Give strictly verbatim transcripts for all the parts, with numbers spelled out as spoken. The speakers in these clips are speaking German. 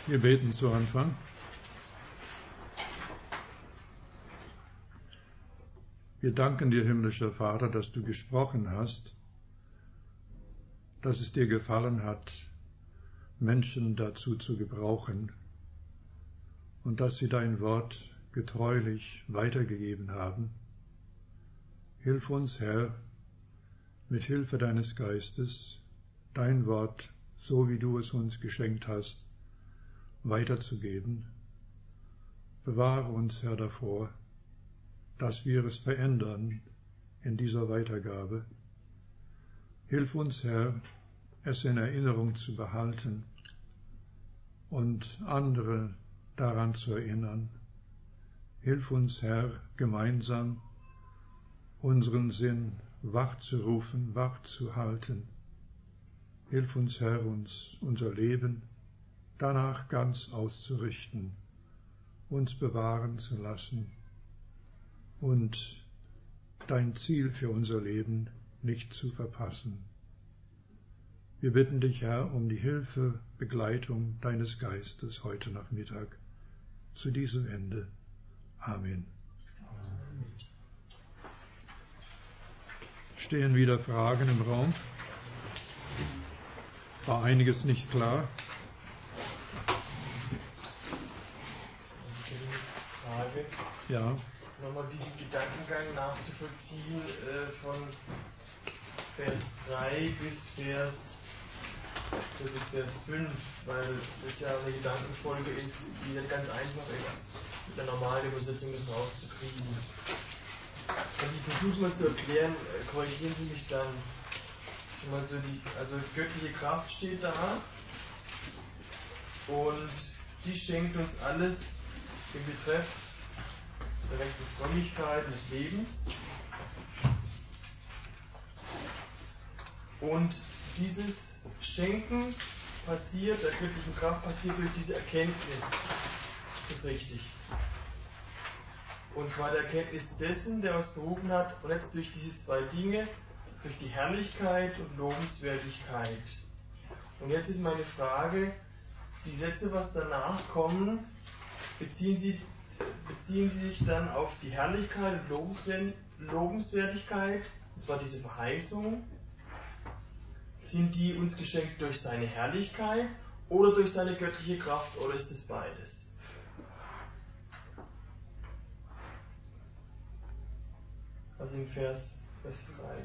Wir beten zu Anfang. Wir danken dir, himmlischer Vater, dass du gesprochen hast, dass es dir gefallen hat, Menschen dazu zu gebrauchen und dass sie dein Wort getreulich weitergegeben haben. Hilf uns, Herr, mit Hilfe deines Geistes, dein Wort, so wie du es uns geschenkt hast, weiterzugeben. Bewahre uns, Herr, davor, dass wir es verändern in dieser Weitergabe. Hilf uns, Herr, es in Erinnerung zu behalten und andere daran zu erinnern. Hilf uns, Herr, gemeinsam unseren Sinn wach zu rufen, wach zu halten. Hilf uns, Herr, uns unser Leben danach ganz auszurichten, uns bewahren zu lassen und dein Ziel für unser Leben nicht zu verpassen. Wir bitten dich, Herr, um die Hilfe, Begleitung deines Geistes heute Nachmittag zu diesem Ende. Amen. Stehen wieder Fragen im Raum? War einiges nicht klar? Frage. Ja. Nochmal diesen Gedankengang nachzuvollziehen äh, von Vers drei bis Vers, äh, bis Vers fünf, weil das ja eine Gedankenfolge ist, die nicht ganz einfach ist, mit der normalen Übersetzung das rauszukriegen. Also ich versuche mal zu erklären, äh, korrigieren Sie mich dann. Mal so die, also göttliche Kraft steht da und die schenkt uns alles im Betreff der rechten Frömmigkeit des Lebens. Und dieses Schenken passiert, der göttlichen Kraft passiert durch diese Erkenntnis. Das ist richtig. Und zwar der Erkenntnis dessen, der uns berufen hat, und jetzt durch diese zwei Dinge, durch die Herrlichkeit und Lobenswertigkeit. Und jetzt ist meine Frage, die Sätze, was danach kommen, beziehen sie, beziehen sie sich dann auf die Herrlichkeit und Lobenswertigkeit, und zwar diese Verheißung. Sind die uns geschenkt durch seine Herrlichkeit oder durch seine göttliche Kraft, oder ist es beides? Also im Vers, Vers drei.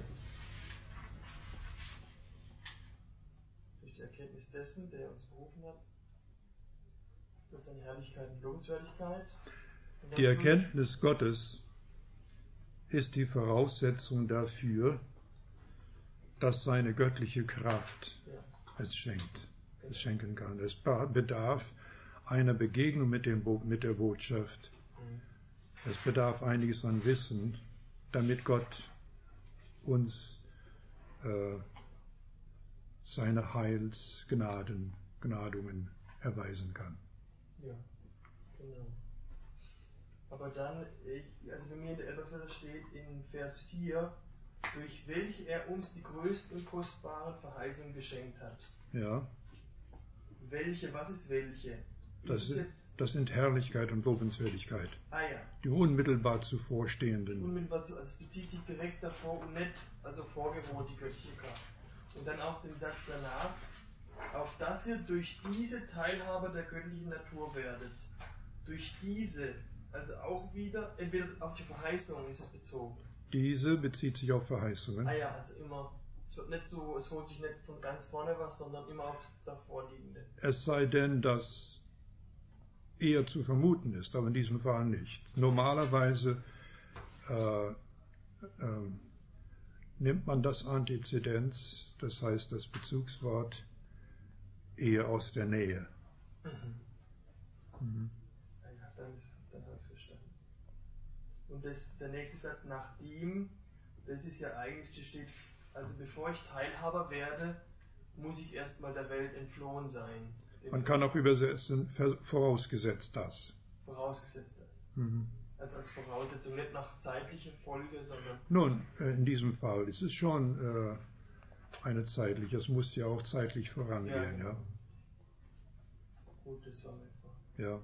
Durch die Erkenntnis dessen, der uns berufen hat, durch seine Herrlichkeit und Lobenswertigkeit. Und Die Erkenntnis Gottes ist die Voraussetzung dafür, dass seine göttliche Kraft ja. es schenkt, es schenken kann. Es bedarf einer Begegnung mit, dem Bo- mit der Botschaft. Mhm. Es bedarf einiges an Wissen, damit Gott uns äh, seine Heilsgnaden, Gnadungen erweisen kann. Ja, genau. Aber dann, ich, also bei mir in der Elberfelder steht in Vers vier, durch welche er uns die größten und kostbaren Verheißungen geschenkt hat. Ja. Welche, was ist welche? Ist das, es jetzt das sind Herrlichkeit und Lobenswertigkeit. Ah ja. Die unmittelbar zuvorstehenden. Unmittelbar zu, also es bezieht sich direkt davor und nicht, also vorgewohnt die göttliche Kraft. Und dann auch den Satz danach, auf dass ihr durch diese Teilhaber der göttlichen Natur werdet. Durch diese, also auch wieder, entweder auf die Verheißung ist es bezogen. Diese bezieht sich auf Verheißungen. Ah ja, also immer, es wird nicht so, es holt sich nicht von ganz vorne was, sondern immer aufs davorliegende. Es sei denn, dass eher zu vermuten ist, aber in diesem Fall nicht. Normalerweise äh, äh, nimmt man das Antizedens, das heißt das Bezugswort, eher aus der Nähe. Mhm. Mhm. Ja, dann, dann habe ich es verstanden. Und das, der nächste Satz, nachdem, das ist ja eigentlich, das steht, also bevor ich Teilhaber werde, muss ich erstmal der Welt entflohen sein. Man kann auch übersetzen, vorausgesetzt das. Vorausgesetzt das. Mhm. Also als Voraussetzung, nicht nach zeitlicher Folge, sondern... Nun, in diesem Fall ist es schon äh, eine zeitliche, es muss ja auch zeitlich vorangehen, ja. Ja. Gut, das war etwa. Ja.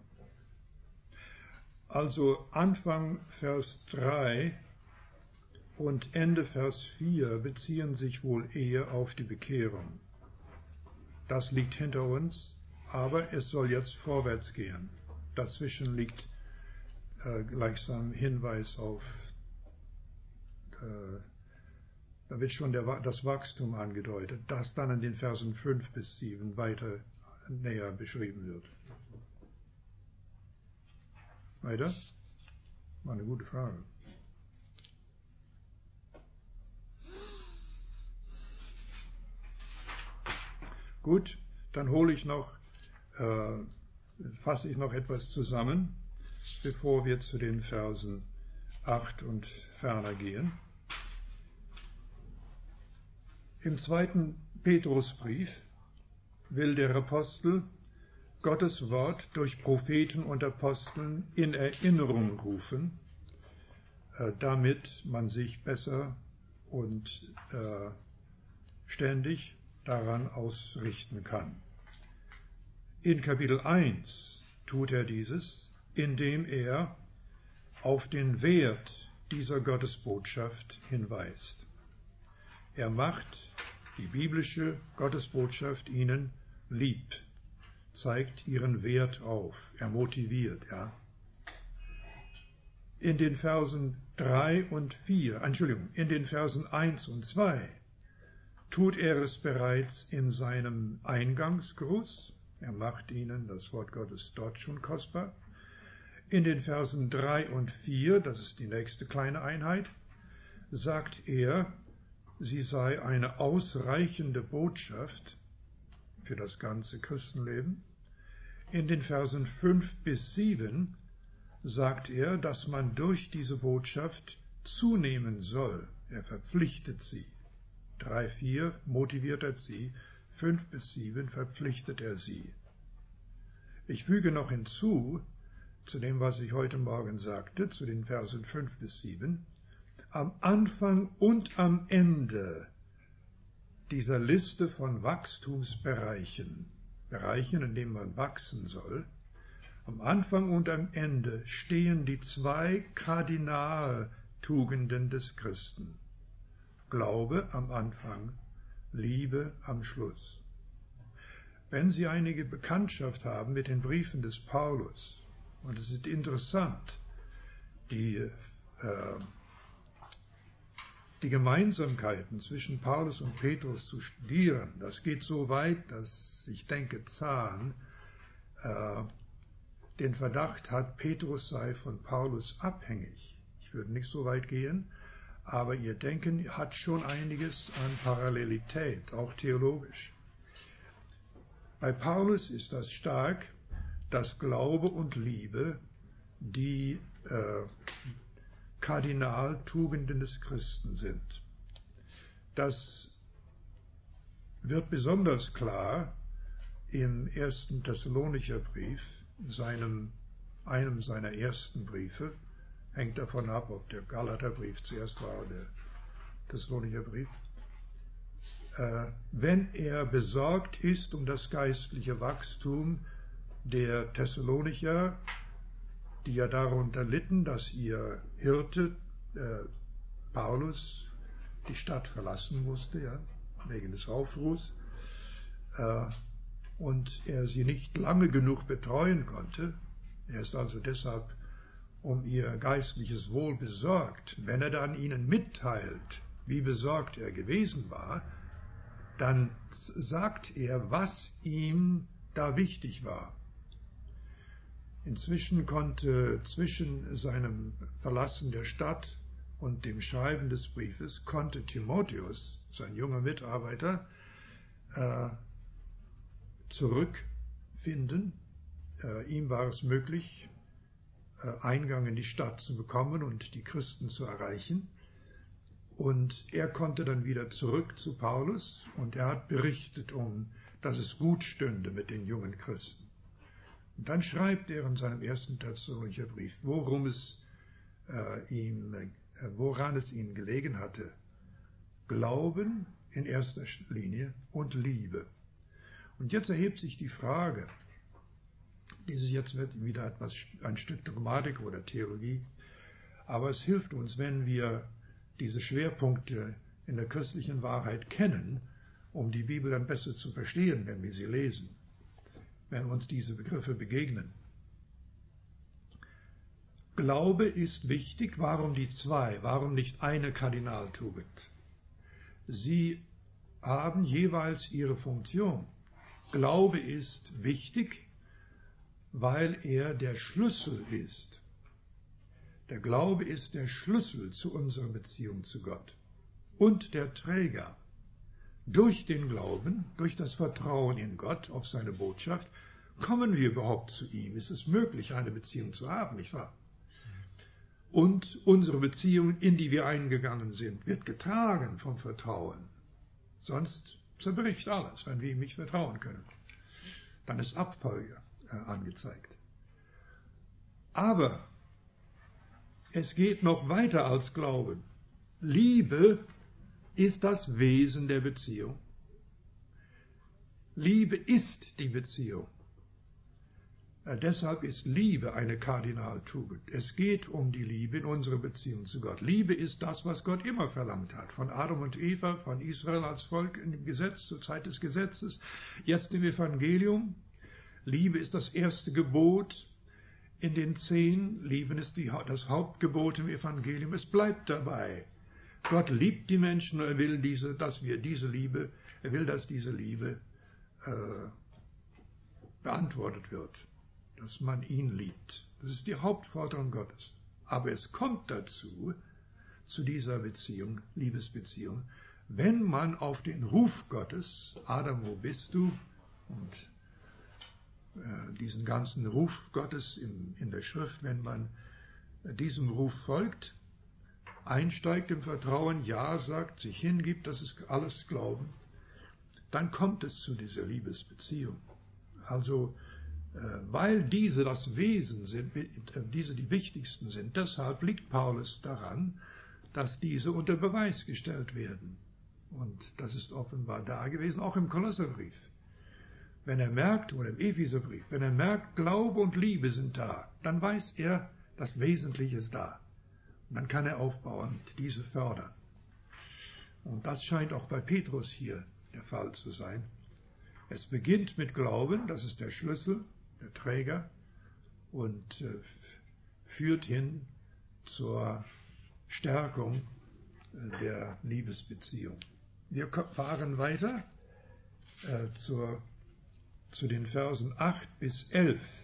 Also Anfang Vers drei und Ende Vers vier beziehen sich wohl eher auf die Bekehrung. Das liegt hinter uns, aber es soll jetzt vorwärts gehen. Dazwischen liegt äh, gleichsam Hinweis auf, äh, da wird schon der, das Wachstum angedeutet, das dann in den Versen fünf bis sieben weiter näher beschrieben wird. Weiter? War eine gute Frage. Gut, dann hole ich noch, äh, fasse ich noch etwas zusammen, bevor wir zu den Versen acht und ferner gehen. Im zweiten Petrusbrief will der Apostel Gottes Wort durch Propheten und Aposteln in Erinnerung rufen, äh, damit man sich besser und äh, ständig daran ausrichten kann. In Kapitel eins tut er dieses, indem er auf den Wert dieser Gottesbotschaft hinweist. Er macht die biblische Gottesbotschaft ihnen lieb, zeigt ihren Wert auf, er motiviert, ja. In den Versen drei und vier, Entschuldigung, in den Versen eins und zwei tut er es bereits in seinem Eingangsgruß. Er macht ihnen das Wort Gottes dort schon kostbar. In den Versen drei und vier, das ist die nächste kleine Einheit, sagt er, sie sei eine ausreichende Botschaft für das ganze Christenleben. In den Versen fünf bis sieben sagt er, dass man durch diese Botschaft zunehmen soll. Er verpflichtet sie. drei, vier motiviert er sie, fünf bis sieben verpflichtet er sie. Ich füge noch hinzu, zu dem, was ich heute Morgen sagte, zu den Versen fünf bis sieben, am Anfang und am Ende dieser Liste von Wachstumsbereichen, Bereichen, in denen man wachsen soll, am Anfang und am Ende stehen die zwei Kardinaltugenden des Christen. Glaube am Anfang, Liebe am Schluss. Wenn Sie einige Bekanntschaft haben mit den Briefen des Paulus, und es ist interessant, die, äh, die Gemeinsamkeiten zwischen Paulus und Petrus zu studieren, das geht so weit, dass ich denke, Zahn äh, den Verdacht hat, Petrus sei von Paulus abhängig. Ich würde nicht so weit gehen, aber ihr Denken hat schon einiges an Parallelität, auch theologisch. Bei Paulus ist das stark, dass Glaube und Liebe die äh, Kardinaltugenden des Christen sind. Das wird besonders klar im ersten Thessalonicher Brief, seinem, einem seiner ersten Briefe. Hängt davon ab, ob der Galaterbrief zuerst war oder der Thessalonicher Brief. Äh, wenn er besorgt ist um das geistliche Wachstum der Thessalonicher, die ja darunter litten, dass ihr Hirte äh, Paulus die Stadt verlassen musste, ja, wegen des Aufruhrs, äh, und er sie nicht lange genug betreuen konnte. Er ist also deshalb um ihr geistliches Wohl besorgt. Wenn er dann ihnen mitteilt, wie besorgt er gewesen war, dann sagt er, was ihm da wichtig war. Inzwischen konnte zwischen seinem Verlassen der Stadt und dem Schreiben des Briefes, konnte Timotheus, sein junger Mitarbeiter, äh, zurückfinden. Äh, ihm war es möglich, Eingang in die Stadt zu bekommen und die Christen zu erreichen. Und er konnte dann wieder zurück zu Paulus und er hat berichtet, um, dass es gut stünde mit den jungen Christen. Und dann schreibt er in seinem ersten Thessalonicher Brief, worum es, äh, ihm, äh, woran es ihnen gelegen hatte. Glauben in erster Linie und Liebe. Und jetzt erhebt sich die Frage, Dieses jetzt wird wieder etwas, ein Stück Dogmatik oder Theologie, aber es hilft uns, wenn wir diese Schwerpunkte in der christlichen Wahrheit kennen, um die Bibel dann besser zu verstehen, wenn wir sie lesen, wenn uns diese Begriffe begegnen. Glaube ist wichtig. Warum die zwei? Warum nicht eine Kardinaltugend? Sie haben jeweils ihre Funktion. Glaube ist wichtig, weil er der Schlüssel ist. Der Glaube ist der Schlüssel zu unserer Beziehung zu Gott und der Träger. Durch den Glauben, durch das Vertrauen in Gott auf seine Botschaft, kommen wir überhaupt zu ihm. Es ist möglich, eine Beziehung zu haben, nicht wahr? Und unsere Beziehung, in die wir eingegangen sind, wird getragen vom Vertrauen. Sonst zerbricht alles, wenn wir ihm nicht vertrauen können. Dann ist Abfall äh, angezeigt. Aber es geht noch weiter als Glauben. Liebe ist das Wesen der Beziehung. Liebe ist die Beziehung. Äh, deshalb ist Liebe eine Kardinaltugend. Es geht um die Liebe in unserer Beziehung zu Gott. Liebe ist das, was Gott immer verlangt hat. Von Adam und Eva, von Israel als Volk in dem Gesetz, zur Zeit des Gesetzes, jetzt im Evangelium. Liebe ist das erste Gebot in den zehn. Lieben ist die, das Hauptgebot im Evangelium. Es bleibt dabei. Gott liebt die Menschen und er will, diese, dass wir diese Liebe, er will, dass diese Liebe äh, beantwortet wird. Dass man ihn liebt. Das ist die Hauptforderung Gottes. Aber es kommt dazu, zu dieser Beziehung, Liebesbeziehung, wenn man auf den Ruf Gottes, Adam, wo bist du? Und äh, diesen ganzen Ruf Gottes in, in der Schrift, wenn man äh, diesem Ruf folgt, einsteigt im Vertrauen, ja sagt, sich hingibt, das ist alles Glauben, dann kommt es zu dieser Liebesbeziehung. Also, weil diese das Wesen sind, diese die wichtigsten sind. Deshalb liegt Paulus daran, dass diese unter Beweis gestellt werden. Und das ist offenbar da gewesen, auch im Kolosserbrief. Wenn er merkt, oder im Epheserbrief, wenn er merkt, Glaube und Liebe sind da, dann weiß er, das Wesentliche ist da. Und dann kann er aufbauen und diese fördern. Und das scheint auch bei Petrus hier der Fall zu sein. Es beginnt mit Glauben, das ist der Schlüssel, der Träger, und äh, führt hin zur Stärkung äh, der Liebesbeziehung. Wir fahren weiter äh, zur, zu den Versen acht bis elf.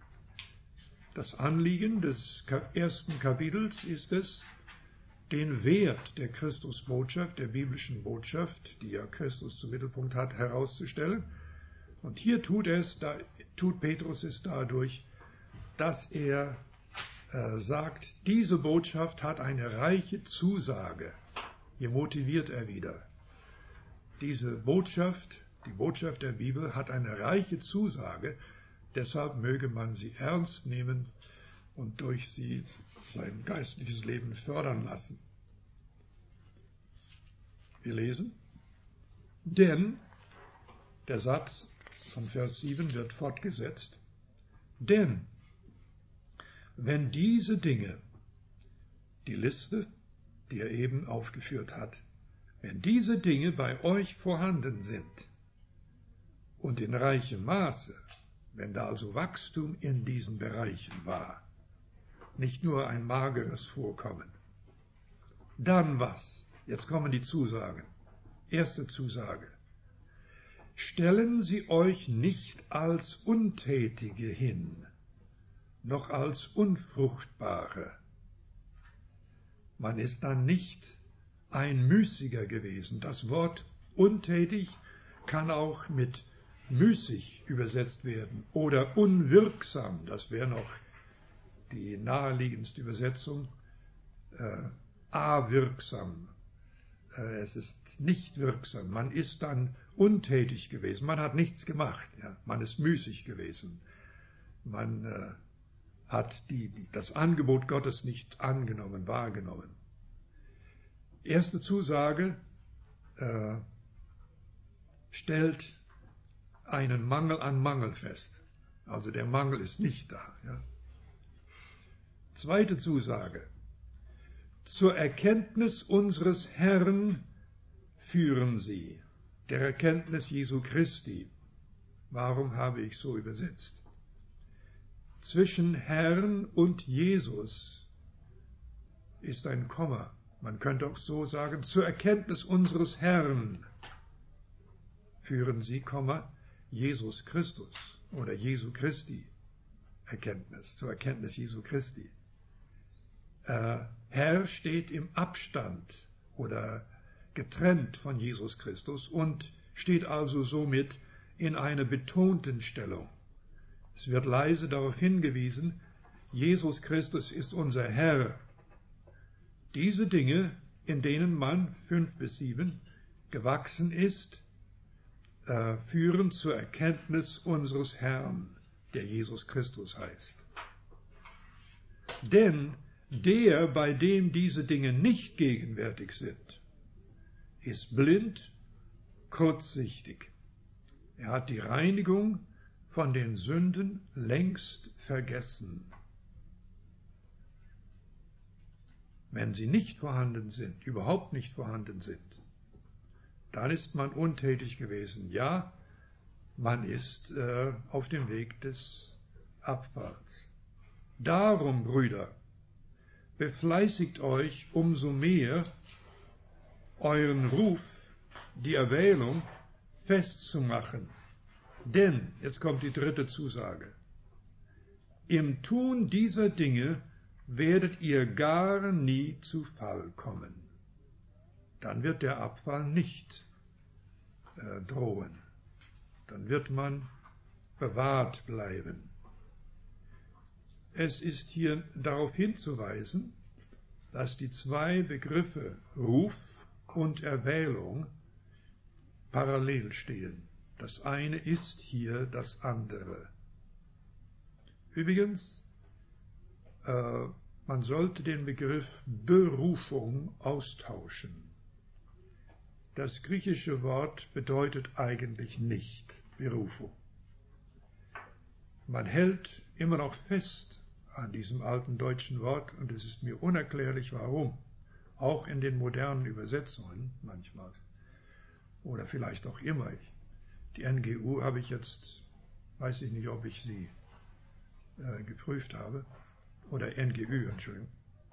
Das Anliegen des ersten Kapitels ist es, den Wert der Christusbotschaft, der biblischen Botschaft, die ja Christus zum Mittelpunkt hat, herauszustellen. Und hier tut es, da, tut Petrus es dadurch, dass er äh, sagt, diese Botschaft hat eine reiche Zusage. Hier motiviert er wieder. Diese Botschaft, die Botschaft der Bibel, hat eine reiche Zusage. Deshalb möge man sie ernst nehmen und durch sie sein geistliches Leben fördern lassen. Wir lesen, denn der Satz von Vers sieben wird fortgesetzt, denn wenn diese Dinge, die Liste, die er eben aufgeführt hat, wenn diese Dinge bei euch vorhanden sind und in reichem Maße, wenn da also Wachstum in diesen Bereichen war, nicht nur ein mageres Vorkommen, dann was? Jetzt kommen die Zusagen. Erste Zusage. Stellen Sie euch nicht als Untätige hin, noch als Unfruchtbare. Man ist dann nicht ein Müßiger gewesen. Das Wort untätig kann auch mit müßig übersetzt werden oder unwirksam. Das wäre noch die naheliegendste Übersetzung. Äh, awirksam. Äh, es ist nicht wirksam. Man ist dann untätig gewesen. Man hat nichts gemacht. Ja. Man ist müßig gewesen. Man äh, hat die, die, das Angebot Gottes nicht angenommen, wahrgenommen. Erste Zusage äh, stellt einen Mangel an Mangel fest. Also der Mangel ist nicht da. Ja. Zweite Zusage. Zur Erkenntnis unseres Herrn führen sie, der Erkenntnis Jesu Christi. Warum habe ich so übersetzt? Zwischen Herrn und Jesus ist ein Komma. Man könnte auch so sagen, zur Erkenntnis unseres Herrn führen sie, Komma, Jesus Christus oder Jesu Christi Erkenntnis, zur Erkenntnis Jesu Christi. Äh, Herr steht im Abstand oder getrennt von Jesus Christus und steht also somit in einer betonten Stellung. Es wird leise darauf hingewiesen, Jesus Christus ist unser Herr. Diese Dinge, in denen man, fünf bis sieben, gewachsen ist, äh, führen zur Erkenntnis unseres Herrn, der Jesus Christus heißt. Denn der, bei dem diese Dinge nicht gegenwärtig sind, ist blind, kurzsichtig. Er hat die Reinigung von den Sünden längst vergessen. Wenn sie nicht vorhanden sind, überhaupt nicht vorhanden sind, dann ist man untätig gewesen. Ja, man ist äh, auf dem Weg des Abfalls. Darum, Brüder, befleißigt euch umso mehr, euren Ruf, die Erwählung, festzumachen. Denn, jetzt kommt die dritte Zusage, im Tun dieser Dinge werdet ihr gar nie zu Fall kommen. Dann wird der Abfall nicht äh, drohen. Dann wird man bewahrt bleiben. Es ist hier darauf hinzuweisen, dass die zwei Begriffe Ruf und Erwählung parallel stehen. Das eine ist hier das andere. Übrigens, äh, man sollte den Begriff Berufung austauschen. Das griechische Wort bedeutet eigentlich nicht Berufung. Man hält immer noch fest an diesem alten deutschen Wort und es ist mir unerklärlich, warum. Auch in den modernen Übersetzungen manchmal. Oder vielleicht auch immer. Die N G U habe ich jetzt, weiß ich nicht, ob ich sie äh, geprüft habe. Oder N G Ü, Entschuldigung.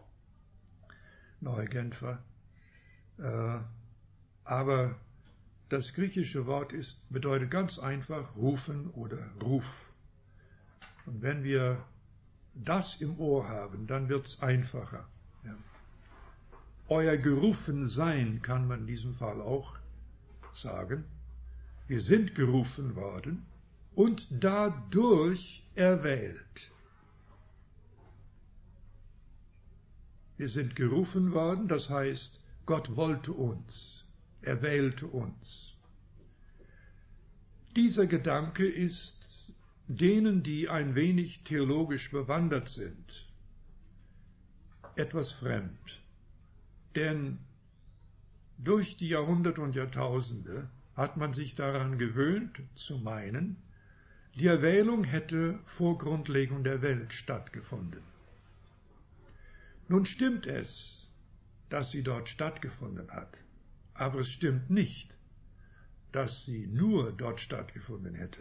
Neue Genfer. Äh, aber das griechische Wort ist, bedeutet ganz einfach rufen oder Ruf. Und wenn wir das im Ohr haben, dann wird es einfacher. Ja. Euer Gerufensein kann man in diesem Fall auch sagen. Wir sind gerufen worden und dadurch erwählt. Wir sind gerufen worden, das heißt, Gott wollte uns, er wählte uns. Dieser Gedanke ist denen, die ein wenig theologisch bewandert sind, etwas fremd. Denn durch die Jahrhunderte und Jahrtausende hat man sich daran gewöhnt zu meinen, die Erwählung hätte vor Grundlegung der Welt stattgefunden. Nun stimmt es, dass sie dort stattgefunden hat, aber es stimmt nicht, dass sie nur dort stattgefunden hätte.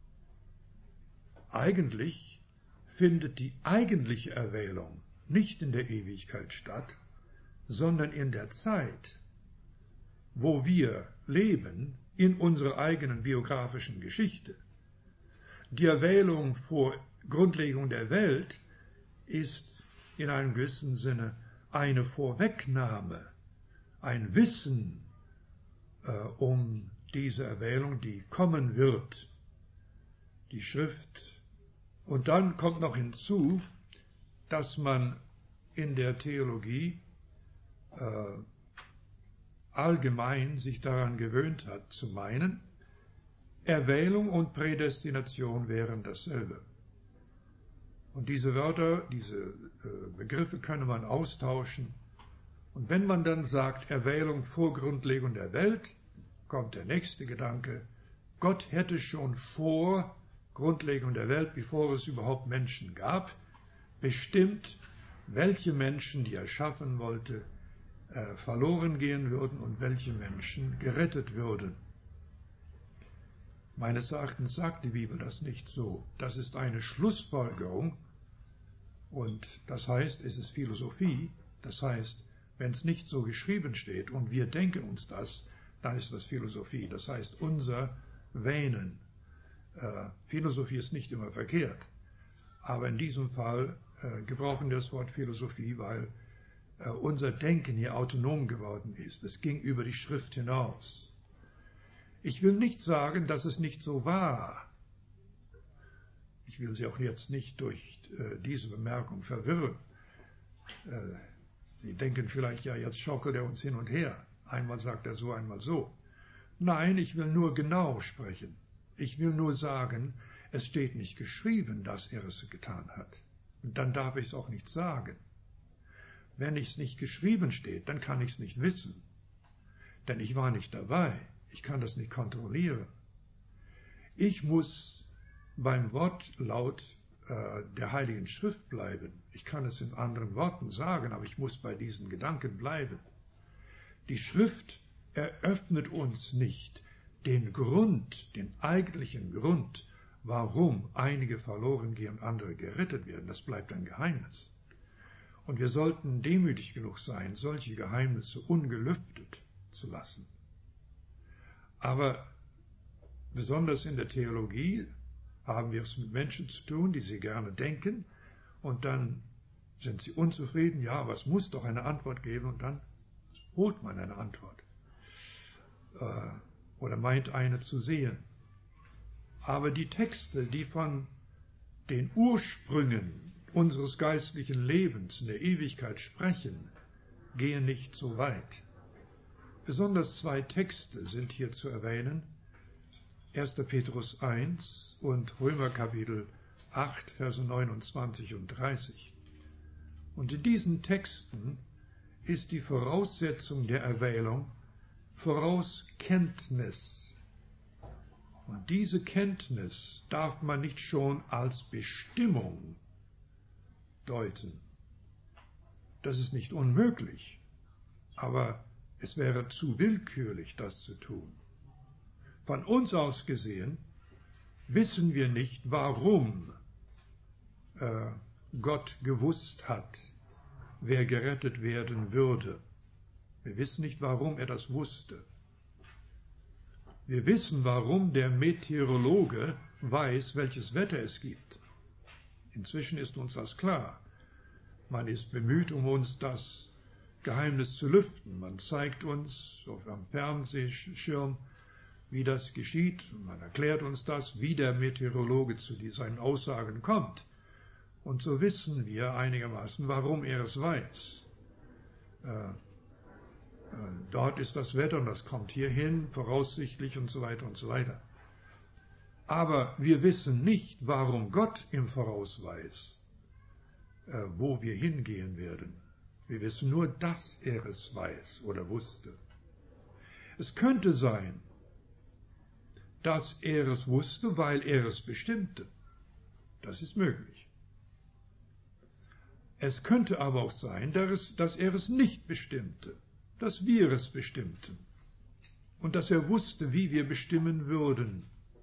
Eigentlich findet die eigentliche Erwählung nicht in der Ewigkeit statt, sondern in der Zeit, wo wir leben, in unserer eigenen biografischen Geschichte. Die Erwählung vor Grundlegung der Welt ist in einem gewissen Sinne eine Vorwegnahme, ein Wissen äh, um diese Erwählung, die kommen wird. Die Schrift. Und dann kommt noch hinzu, dass man in der Theologie äh, allgemein sich daran gewöhnt hat, zu meinen, Erwählung und Prädestination wären dasselbe. Und diese Wörter, diese äh, Begriffe könne man austauschen. Und wenn man dann sagt, Erwählung vor Grundlegung der Welt, kommt der nächste Gedanke, Gott hätte schon vor Grundlegung der Welt, bevor es überhaupt Menschen gab, bestimmt, welche Menschen, die er schaffen wollte, äh, verloren gehen würden und welche Menschen gerettet würden. Meines Erachtens sagt die Bibel das nicht so. Das ist eine Schlussfolgerung und das heißt, es ist Philosophie. Das heißt, wenn es nicht so geschrieben steht und wir denken uns das, dann ist das Philosophie. Das heißt, unser Wähnen. Äh, Philosophie ist nicht immer verkehrt, aber in diesem Fall äh, gebrauchen wir das Wort Philosophie, weil äh, unser Denken hier autonom geworden ist. Es ging über die Schrift hinaus. Ich will nicht sagen, dass es nicht so war. Ich will Sie auch jetzt nicht durch äh, diese Bemerkung verwirren. Äh, Sie denken vielleicht, ja, jetzt schockelt er uns hin und her. Einmal sagt er so, einmal so. Nein, ich will nur genau sprechen. Ich will nur sagen, es steht nicht geschrieben, dass er es getan hat. Und dann darf ich es auch nicht sagen. Wenn es nicht geschrieben steht, dann kann ich es nicht wissen. Denn ich war nicht dabei. Ich kann das nicht kontrollieren. Ich muss beim Wortlaut äh, der Heiligen Schrift bleiben. Ich kann es in anderen Worten sagen, aber ich muss bei diesen Gedanken bleiben. Die Schrift eröffnet uns nicht den Grund, den eigentlichen Grund, warum einige verloren gehen und andere gerettet werden. Das bleibt ein Geheimnis. Und wir sollten demütig genug sein, solche Geheimnisse ungelüftet zu lassen. Aber besonders in der Theologie haben wir es mit Menschen zu tun, die sie gerne denken, und dann sind sie unzufrieden. Ja, aber es muss doch eine Antwort geben, und dann holt man eine Antwort. Äh, oder meint eine zu sehen. Aber die Texte, die von den Ursprüngen unseres geistlichen Lebens in der Ewigkeit sprechen, gehen nicht so weit. Besonders zwei Texte sind hier zu erwähnen. erster Petrus eins und Römer Kapitel acht, Verse neunundzwanzig und dreißig. Und in diesen Texten ist die Voraussetzung der Erwählung Vorauskenntnis. Und diese Kenntnis darf man nicht schon als Bestimmung deuten. Das ist nicht unmöglich, aber es wäre zu willkürlich, das zu tun. Von uns aus gesehen wissen wir nicht, warum äh, Gott gewusst hat, wer gerettet werden würde. Wir wissen nicht, warum er das wusste. Wir wissen, warum der Meteorologe weiß, welches Wetter es gibt. Inzwischen ist uns das klar. Man ist bemüht, um uns das Geheimnis zu lüften. Man zeigt uns am Fernsehschirm, wie das geschieht. Man erklärt uns das, wie der Meteorologe zu seinen Aussagen kommt. Und so wissen wir einigermaßen, warum er es weiß. Äh, Dort ist das Wetter und das kommt hierhin, voraussichtlich und so weiter und so weiter. Aber wir wissen nicht, warum Gott im Voraus weiß, wo wir hingehen werden. Wir wissen nur, dass er es weiß oder wusste. Es könnte sein, dass er es wusste, weil er es bestimmte. Das ist möglich. Es könnte aber auch sein, dass er es nicht bestimmte, dass wir es bestimmten und dass er wusste, wie wir bestimmen würden.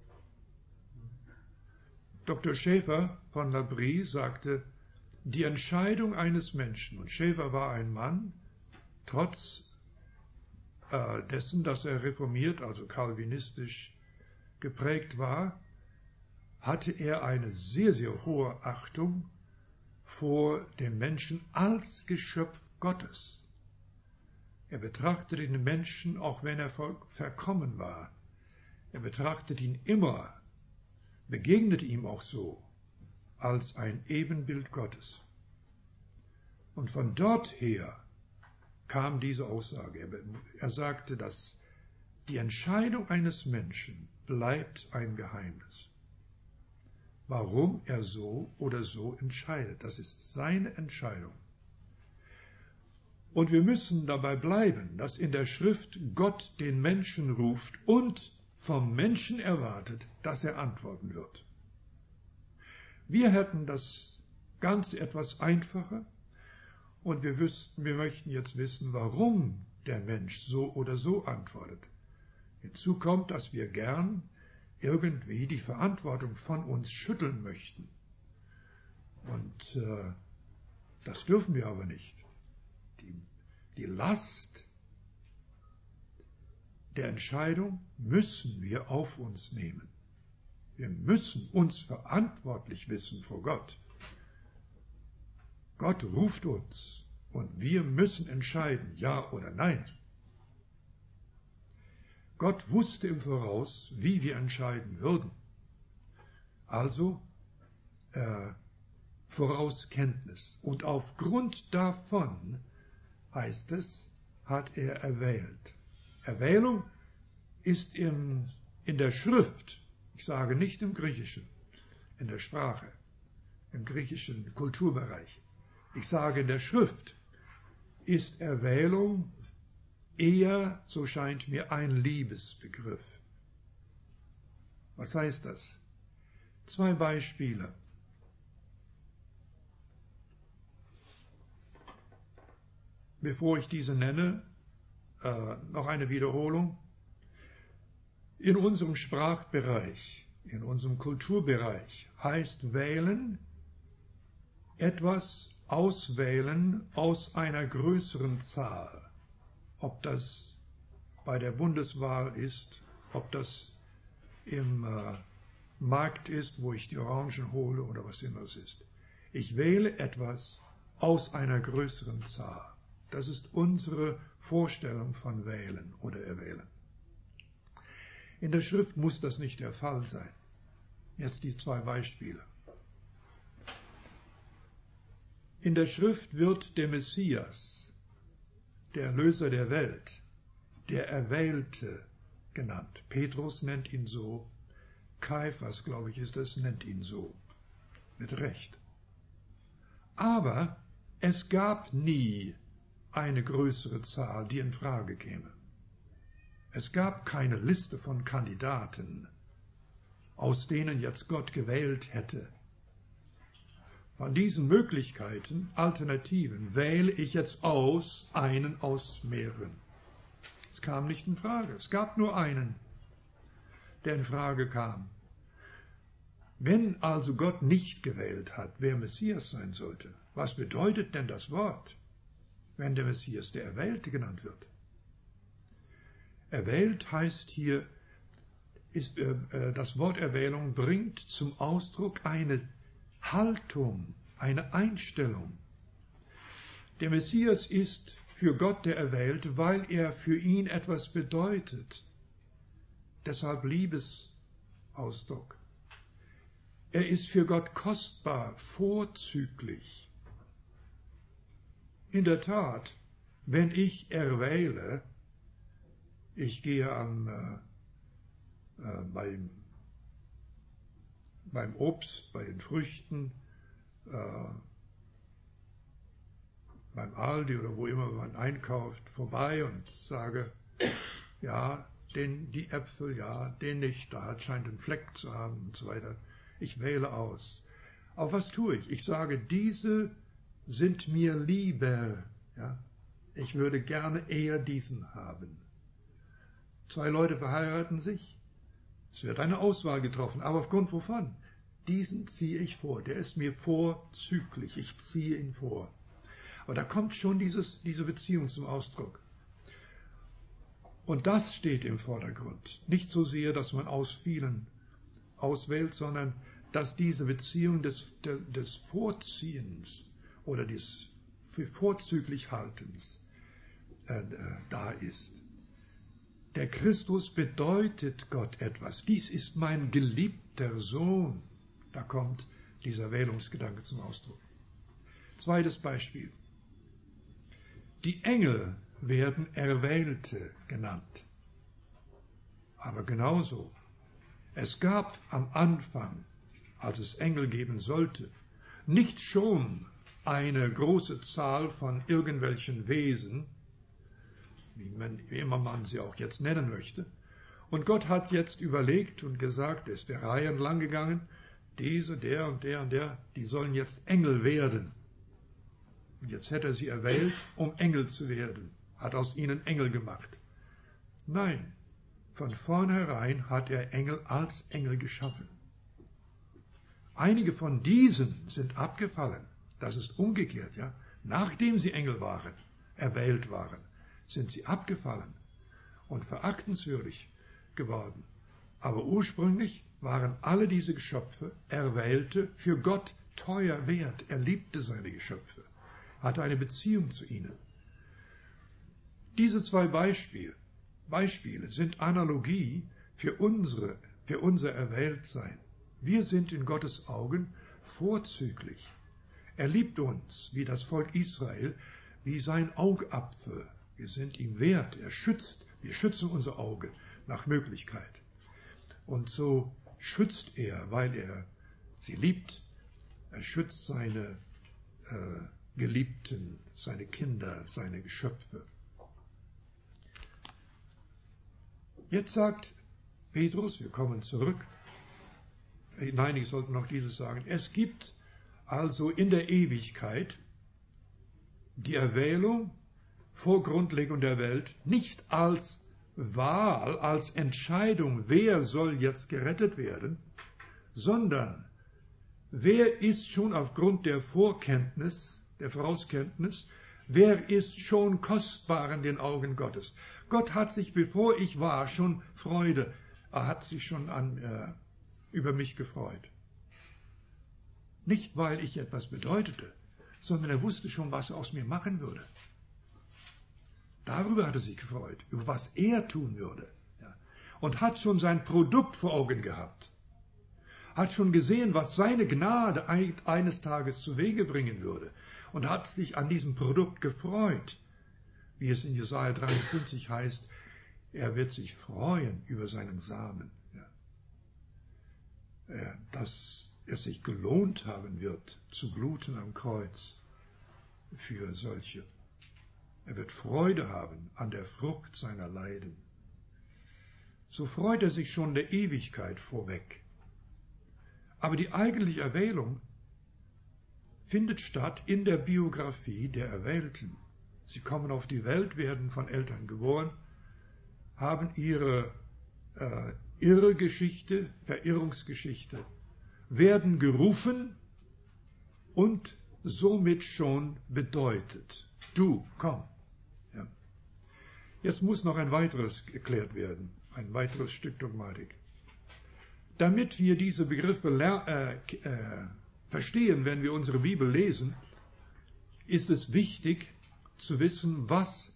Doktor Schäfer von L'Abri sagte, die Entscheidung eines Menschen, und Schäfer war ein Mann, trotz äh, dessen, dass er reformiert, also kalvinistisch geprägt war, hatte er eine sehr, sehr hohe Achtung vor dem Menschen als Geschöpf Gottes. Er betrachtete den Menschen, auch wenn er verkommen war. Er betrachtete ihn immer, begegnete ihm auch so, als ein Ebenbild Gottes. Und von dort her kam diese Aussage. Er, er sagte, dass die Entscheidung eines Menschen bleibt ein Geheimnis. Warum er so oder so entscheidet, das ist seine Entscheidung. Und wir müssen dabei bleiben, dass in der Schrift Gott den Menschen ruft und vom Menschen erwartet, dass er antworten wird. Wir hätten das Ganze etwas einfacher und wir wüssten, wir möchten jetzt wissen, warum der Mensch so oder so antwortet. Hinzu kommt, dass wir gern irgendwie die Verantwortung von uns schütteln möchten. Und äh, das dürfen wir aber nicht. Die, die Last der Entscheidung müssen wir auf uns nehmen. Wir müssen uns verantwortlich wissen vor Gott. Gott ruft uns und wir müssen entscheiden, ja oder nein. Gott wusste im Voraus, wie wir entscheiden würden. Also äh, Vorauskenntnis. Und aufgrund davon, heißt es, hat er erwählt. Erwählung ist im, in der Schrift, ich sage nicht im Griechischen, in der Sprache, im griechischen Kulturbereich. Ich sage in der Schrift, ist Erwählung eher, so scheint mir, ein Liebesbegriff. Was heißt das? Zwei Beispiele. Bevor ich diese nenne, äh, noch eine Wiederholung. In unserem Sprachbereich, in unserem Kulturbereich heißt wählen etwas auswählen aus einer größeren Zahl. Ob das bei der Bundeswahl ist, ob das im äh, Markt ist, wo ich die Orangen hole oder was immer es ist. Ich wähle etwas aus einer größeren Zahl. Das ist unsere Vorstellung von wählen oder erwählen. In der Schrift muss das nicht der Fall sein. Jetzt die zwei Beispiele. In der Schrift wird der Messias, der Erlöser der Welt, der Erwählte genannt. Petrus nennt ihn so, Kaiphas, glaube ich, ist es, nennt ihn so. Mit Recht. Aber es gab nie eine größere Zahl, die in Frage käme. Es gab keine Liste von Kandidaten, aus denen jetzt Gott gewählt hätte. Von diesen Möglichkeiten, Alternativen, wähle ich jetzt aus, einen aus mehreren. Es kam nicht in Frage. Es gab nur einen, der in Frage kam. Wenn also Gott nicht gewählt hat, wer Messias sein sollte, was bedeutet denn das Wort, wenn der Messias der Erwählte genannt wird? Erwählt heißt hier, ist, äh, das Wort Erwählung bringt zum Ausdruck eine Haltung, eine Einstellung. Der Messias ist für Gott der Erwählte, weil er für ihn etwas bedeutet. Deshalb Liebesausdruck. Er ist für Gott kostbar, vorzüglich. In der Tat, wenn ich erwähle, ich gehe am, äh, äh, beim, beim Obst, bei den Früchten, äh, beim Aldi oder wo immer man einkauft, vorbei und sage, ja, den, die Äpfel, ja, den nicht, da scheint ein Fleck zu haben und so weiter. Ich wähle aus. Aber was tue ich? Ich sage, diese sind mir lieber. Ja? Ich würde gerne eher diesen haben. Zwei Leute verheiraten sich. Es wird eine Auswahl getroffen. Aber aufgrund wovon? Diesen ziehe ich vor. Der ist mir vorzüglich. Ich ziehe ihn vor. Aber da kommt schon dieses, diese Beziehung zum Ausdruck. Und das steht im Vordergrund. Nicht so sehr, dass man aus vielen auswählt, sondern dass diese Beziehung des, des Vorziehens oder des vorzüglich Haltens äh, da ist. Der Christus bedeutet Gott etwas. Dies ist mein geliebter Sohn. Da kommt dieser Wählungsgedanke zum Ausdruck. Zweites Beispiel. Die Engel werden Erwählte genannt. Aber genauso. Es gab am Anfang, als es Engel geben sollte, nicht schon eine große Zahl von irgendwelchen Wesen, wie, man, wie immer man sie auch jetzt nennen möchte. Und Gott hat jetzt überlegt und gesagt, ist der Reihe entlang gegangen, diese, der und der und der, die sollen jetzt Engel werden. Und jetzt hätte er sie erwählt, um Engel zu werden, hat aus ihnen Engel gemacht. Nein, von vornherein hat er Engel als Engel geschaffen. Einige von diesen sind abgefallen. Das ist umgekehrt, ja. Nachdem sie Engel waren, erwählt waren, sind sie abgefallen und verachtenswürdig geworden. Aber ursprünglich waren alle diese Geschöpfe Erwählte, für Gott teuer wert. Er liebte seine Geschöpfe, hatte eine Beziehung zu ihnen. Diese zwei Beispiele, Beispiele sind Analogie für, unsere, für unser Erwähltsein. Wir sind in Gottes Augen vorzüglich. Er liebt uns, wie das Volk Israel, wie sein Augapfel. Wir sind ihm wert. Er schützt, wir schützen unser Auge nach Möglichkeit. Und so schützt er, weil er sie liebt. Er schützt seine äh, Geliebten, seine Kinder, seine Geschöpfe. Jetzt sagt Petrus, wir kommen zurück. Nein, ich sollte noch dieses sagen. Es gibt also in der Ewigkeit die Erwählung vor Grundlegung der Welt nicht als Wahl, als Entscheidung, wer soll jetzt gerettet werden, sondern wer ist schon aufgrund der Vorkenntnis, der Vorauskenntnis, wer ist schon kostbar in den Augen Gottes. Gott hat sich, bevor ich war, schon Freude, er hat sich schon an, äh, über mich gefreut. Nicht, weil ich etwas bedeutete, sondern er wusste schon, was er aus mir machen würde. Darüber hat er sich gefreut, über was er tun würde. Ja. Und hat schon sein Produkt vor Augen gehabt. Hat schon gesehen, was seine Gnade eines Tages zu Wege bringen würde. Und hat sich an diesem Produkt gefreut. Wie es in Jesaja dreiundfünfzig heißt, er wird sich freuen über seinen Samen. Ja. Dass es sich gelohnt haben wird, zu bluten am Kreuz für solche. Er wird Freude haben an der Frucht seiner Leiden. So freut er sich schon der Ewigkeit vorweg. Aber die eigentliche Erwählung findet statt in der Biografie der Erwählten. Sie kommen auf die Welt, werden von Eltern geboren, haben ihre äh, Irrgeschichte, Verirrungsgeschichte, werden gerufen und somit schon bedeutet. Du, komm. Ja. Jetzt muss noch ein weiteres geklärt werden, ein weiteres Stück Dogmatik. Damit wir diese Begriffe äh, äh, verstehen, wenn wir unsere Bibel lesen, ist es wichtig zu wissen, was,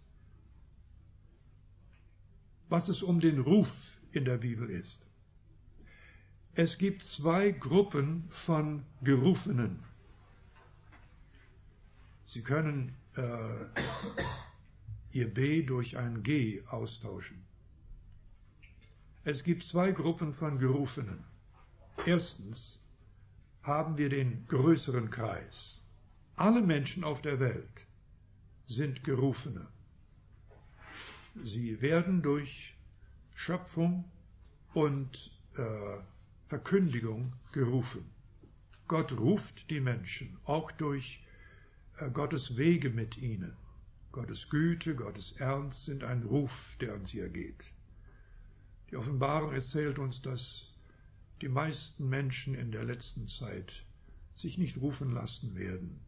was es um den Ruf in der Bibel ist. Es gibt zwei Gruppen von Gerufenen. Sie können äh, ihr B durch ein G austauschen. Es gibt zwei Gruppen von Gerufenen. Erstens haben wir den größeren Kreis. Alle Menschen auf der Welt sind Gerufene. Sie werden durch Schöpfung und äh, Verkündigung gerufen. Gott ruft die Menschen, auch durch äh, Gottes Wege mit ihnen. Gottes Güte, Gottes Ernst sind ein Ruf, der an sie ergeht. Die Offenbarung erzählt uns, dass die meisten Menschen in der letzten Zeit sich nicht rufen lassen werden.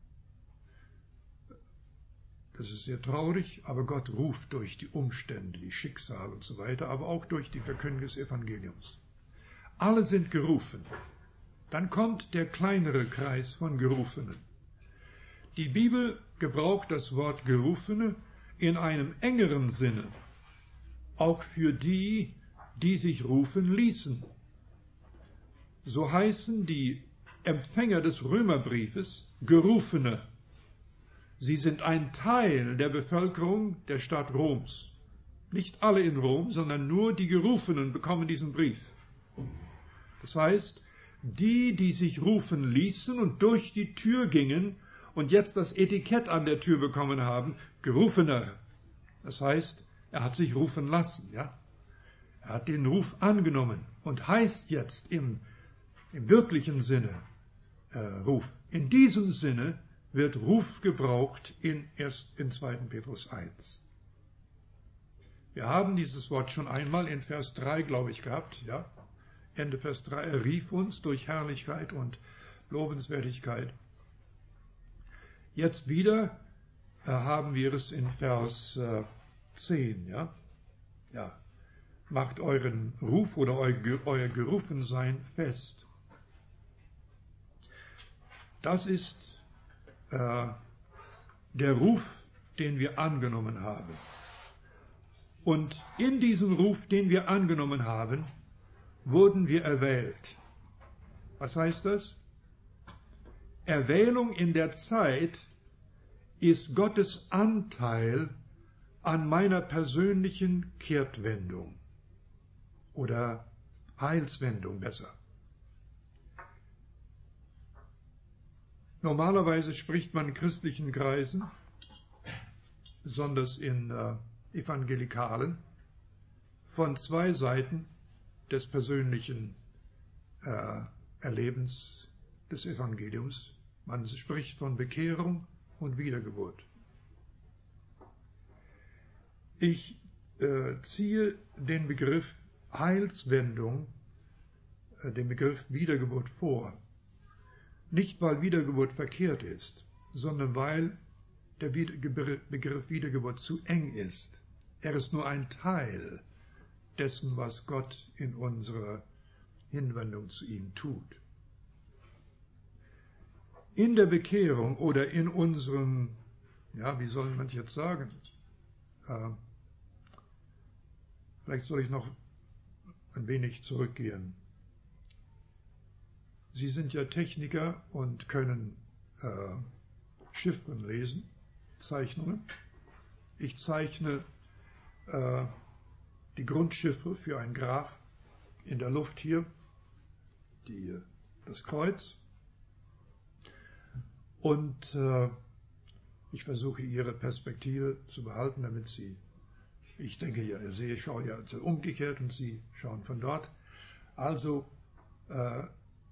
Das ist sehr traurig, aber Gott ruft durch die Umstände, die Schicksale und so weiter, aber auch durch die Verkündigung des Evangeliums. Alle sind gerufen. Dann kommt der kleinere Kreis von Gerufenen. Die Bibel gebraucht das Wort Gerufene in einem engeren Sinne, auch für die, die sich rufen ließen. So heißen die Empfänger des Römerbriefes Gerufene. Sie sind ein Teil der Bevölkerung der Stadt Roms. Nicht alle in Rom, sondern nur die Gerufenen bekommen diesen Brief. Das heißt, die, die sich rufen ließen und durch die Tür gingen und jetzt das Etikett an der Tür bekommen haben, Gerufener. Das heißt, er hat sich rufen lassen, ja. Er hat den Ruf angenommen und heißt jetzt im im wirklichen Sinne äh, Ruf. In diesem Sinne wird Ruf gebraucht in, erst in zweiten Petrus eins. Wir haben dieses Wort schon einmal in Vers drei, glaube ich, gehabt. Ja? Ende Vers drei. Er rief uns durch Herrlichkeit und Lobenswertigkeit. Jetzt wieder äh, haben wir es in Vers äh, zehn. Ja? Ja. Macht euren Ruf oder euer, euer Gerufensein fest. Das ist äh, der Ruf, den wir angenommen haben. Und in diesem Ruf, den wir angenommen haben, wurden wir erwählt. Was heißt das? Erwählung in der Zeit ist Gottes Anteil an meiner persönlichen Kehrtwendung oder Heilswendung besser. Normalerweise spricht man in christlichen Kreisen, besonders in äh, Evangelikalen, von zwei Seiten des persönlichen äh, Erlebens des Evangeliums. Man spricht von Bekehrung und Wiedergeburt. Ich äh, ziehe den Begriff Heilswendung, äh, den Begriff Wiedergeburt vor. Nicht, weil Wiedergeburt verkehrt ist, sondern weil der Begriff Wiedergeburt zu eng ist. Er ist nur ein Teil dessen, was Gott in unserer Hinwendung zu ihm tut. In der Bekehrung oder in unserem, ja, wie soll man jetzt sagen, äh, vielleicht soll ich noch ein wenig zurückgehen. Sie sind ja Techniker und können äh, Chiffren lesen, Zeichnungen. Ich zeichne äh, die Grundchiffre für ein Graph in der Luft hier, die, das Kreuz. Und äh, ich versuche, Ihre Perspektive zu behalten, damit Sie, ich denke ja, ihr seht, ich schaue ja also umgekehrt und Sie schauen von dort. Also, äh,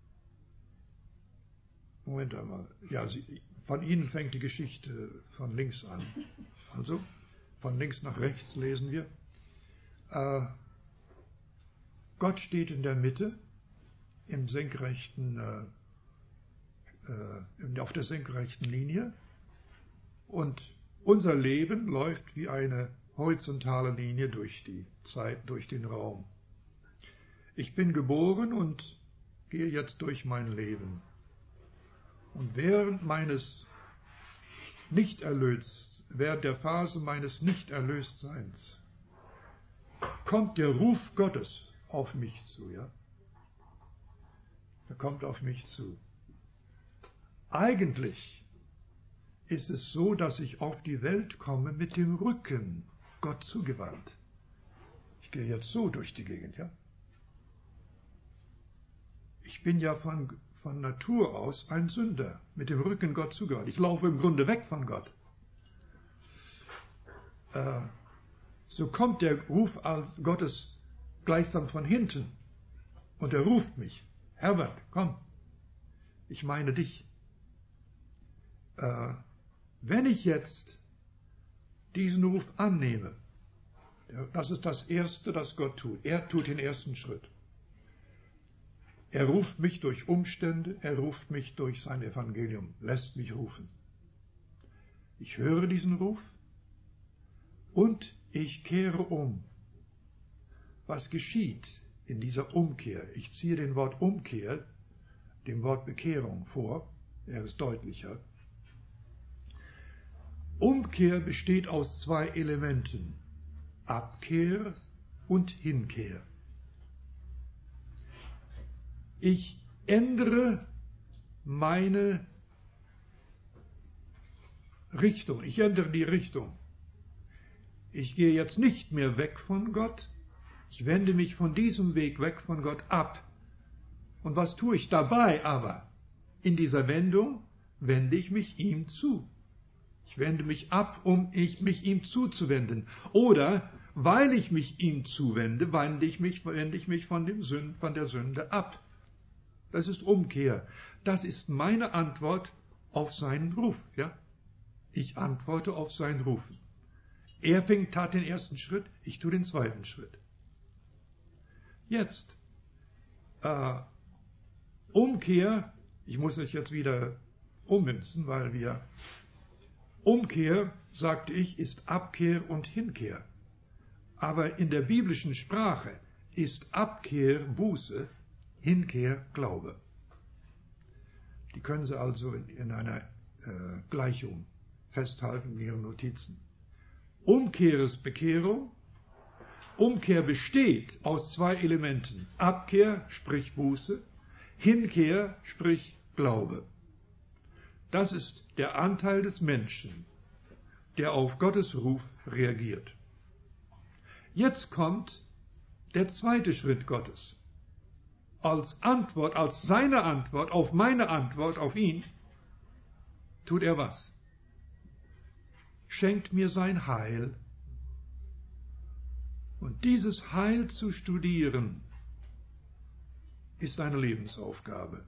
Moment einmal, ja, Sie, von Ihnen fängt die Geschichte von links an. Also, von links nach rechts lesen wir. Äh, Gott steht in der Mitte, im senkrechten, äh, äh, auf der senkrechten Linie, und unser Leben läuft wie eine horizontale Linie durch die Zeit, durch den Raum. Ich bin geboren und gehe jetzt durch mein Leben. Und während meines Nichterlöst, während der Phase meines Nichterlöstseins kommt der Ruf Gottes auf mich zu, ja? Er kommt auf mich zu. Eigentlich ist es so, dass ich auf die Welt komme mit dem Rücken Gott zugewandt. Ich gehe jetzt so durch die Gegend, ja? Ich bin ja von, von Natur aus ein Sünder, mit dem Rücken Gott zugewandt. Ich laufe im Grunde weg von Gott. Äh, so kommt der Ruf Gottes gleichsam von hinten und er ruft mich. Herbert, komm, ich meine dich. Äh, wenn ich jetzt diesen Ruf annehme, das ist das Erste, das Gott tut. Er tut den ersten Schritt. Er ruft mich durch Umstände, er ruft mich durch sein Evangelium, lässt mich rufen. Ich höre diesen Ruf und ich kehre um. Was geschieht in dieser Umkehr? Ich ziehe den Wort Umkehr dem Wort Bekehrung vor, er ist deutlicher. Umkehr besteht aus zwei Elementen, Abkehr und Hinkehr. Ich ändere meine Richtung, ich ändere die Richtung. Ich gehe jetzt nicht mehr weg von Gott, ich wende mich von diesem Weg weg von Gott ab. Und was tue ich dabei aber? In dieser Wendung wende ich mich ihm zu. Ich wende mich ab, um ich, mich ihm zuzuwenden. Oder, weil ich mich ihm zuwende, wende ich mich, wende ich mich von, dem Sünd, von der Sünde ab. Das ist Umkehr. Das ist meine Antwort auf seinen Ruf. Ja? Ich antworte auf seinen Ruf. Er fängt, tat den ersten Schritt, ich tue den zweiten Schritt. Jetzt, äh, Umkehr, ich muss euch jetzt wieder ummünzen, weil wir, Umkehr, sagte ich, ist Abkehr und Hinkehr. Aber in der biblischen Sprache ist Abkehr Buße, Hinkehr Glaube. Die können Sie also in, in einer äh, Gleichung festhalten in Ihren Notizen. Umkehr ist Bekehrung. Umkehr besteht aus zwei Elementen. Abkehr, sprich Buße. Hinkehr, sprich Glaube. Das ist der Anteil des Menschen, der auf Gottes Ruf reagiert. Jetzt kommt der zweite Schritt Gottes. Als Antwort, als seine Antwort auf meine Antwort auf ihn, tut er was? Schenkt mir sein Heil. Und dieses Heil zu studieren, ist eine Lebensaufgabe.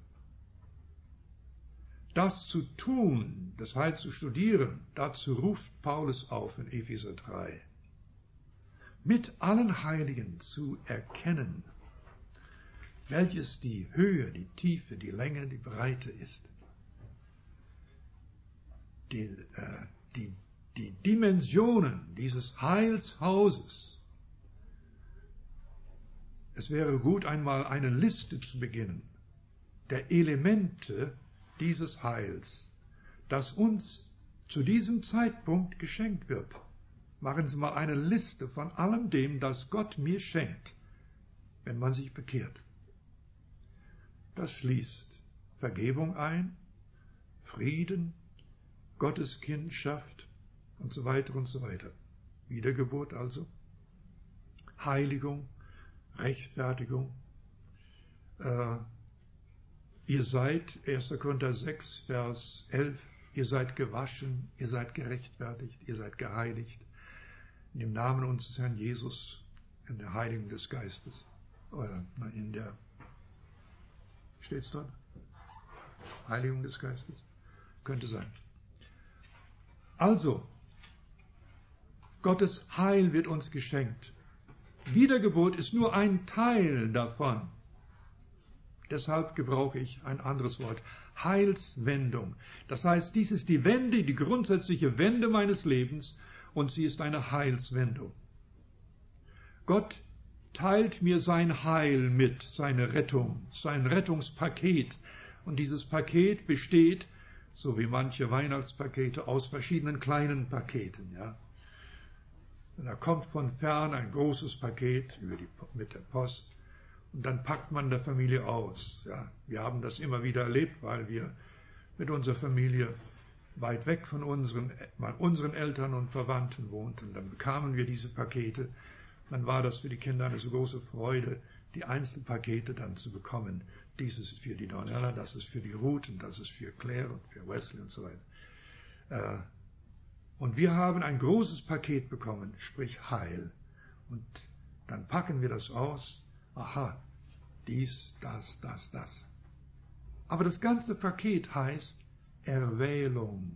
Das zu tun, das Heil zu studieren, dazu ruft Paulus auf in Epheser drei. Mit allen Heiligen zu erkennen, welches die Höhe, die Tiefe, die Länge, die Breite ist. Die, äh, die, die Dimensionen dieses Heilshauses. Es wäre gut, einmal eine Liste zu beginnen der Elemente dieses Heils, das uns zu diesem Zeitpunkt geschenkt wird. Machen Sie mal eine Liste von allem dem, das Gott mir schenkt, wenn man sich bekehrt. Das schließt Vergebung ein, Frieden, Gotteskindschaft und so weiter und so weiter. Wiedergeburt also, Heiligung, Rechtfertigung. Äh, ihr seid, erster Korinther sechs, Vers elf, ihr seid gewaschen, ihr seid gerechtfertigt, ihr seid geheiligt. In dem Namen unseres Herrn Jesus, in der Heiligung des Geistes. Oder in der, steht es dort? Heiligung des Geistes? Könnte sein. Also, Gottes Heil wird uns geschenkt. Wiedergeburt ist nur ein Teil davon. Deshalb gebrauche ich ein anderes Wort. Heilswendung. Das heißt, dies ist die Wende, die grundsätzliche Wende meines Lebens und sie ist eine Heilswendung. Gott teilt mir sein Heil mit, seine Rettung, sein Rettungspaket. Und dieses Paket besteht, so wie manche Weihnachtspakete, aus verschiedenen kleinen Paketen. Ja. Da kommt von fern ein großes Paket über die, mit der Post und dann packt man der Familie aus. Ja. Wir haben das immer wieder erlebt, weil wir mit unserer Familie weit weg von unseren, unseren Eltern und Verwandten wohnten. Dann bekamen wir diese Pakete. Dann war das für die Kinder eine so große Freude, die Einzelpakete dann zu bekommen. Dies ist für die Donella, das ist für die Ruth und das ist für Claire und für Wesley und so weiter. Und wir haben ein großes Paket bekommen, sprich Heil. Und dann packen wir das aus. Aha, dies, das, das, das. Aber das ganze Paket heißt Erwählung.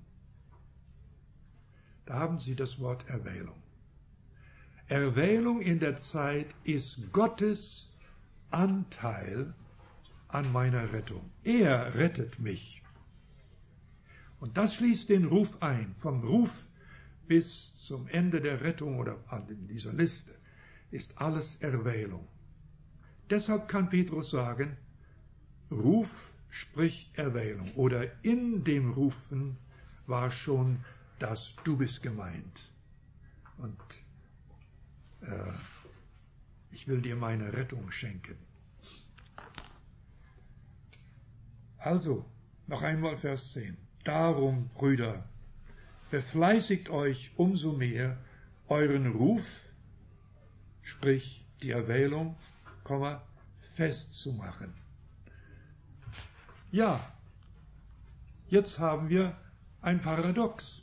Da haben Sie das Wort Erwählung. Erwählung in der Zeit ist Gottes Anteil an meiner Rettung. Er rettet mich. Und das schließt den Ruf ein. Vom Ruf bis zum Ende der Rettung oder an dieser Liste ist alles Erwählung. Deshalb kann Petrus sagen, Ruf sprich Erwählung. Oder in dem Rufen war schon das Du bist gemeint. Und äh, ich will dir meine Rettung schenken. Also, noch einmal Vers zehn. Darum, Brüder, befleißigt euch umso mehr, euren Ruf, sprich die Erwählung, festzumachen. Ja, jetzt haben wir ein Paradox.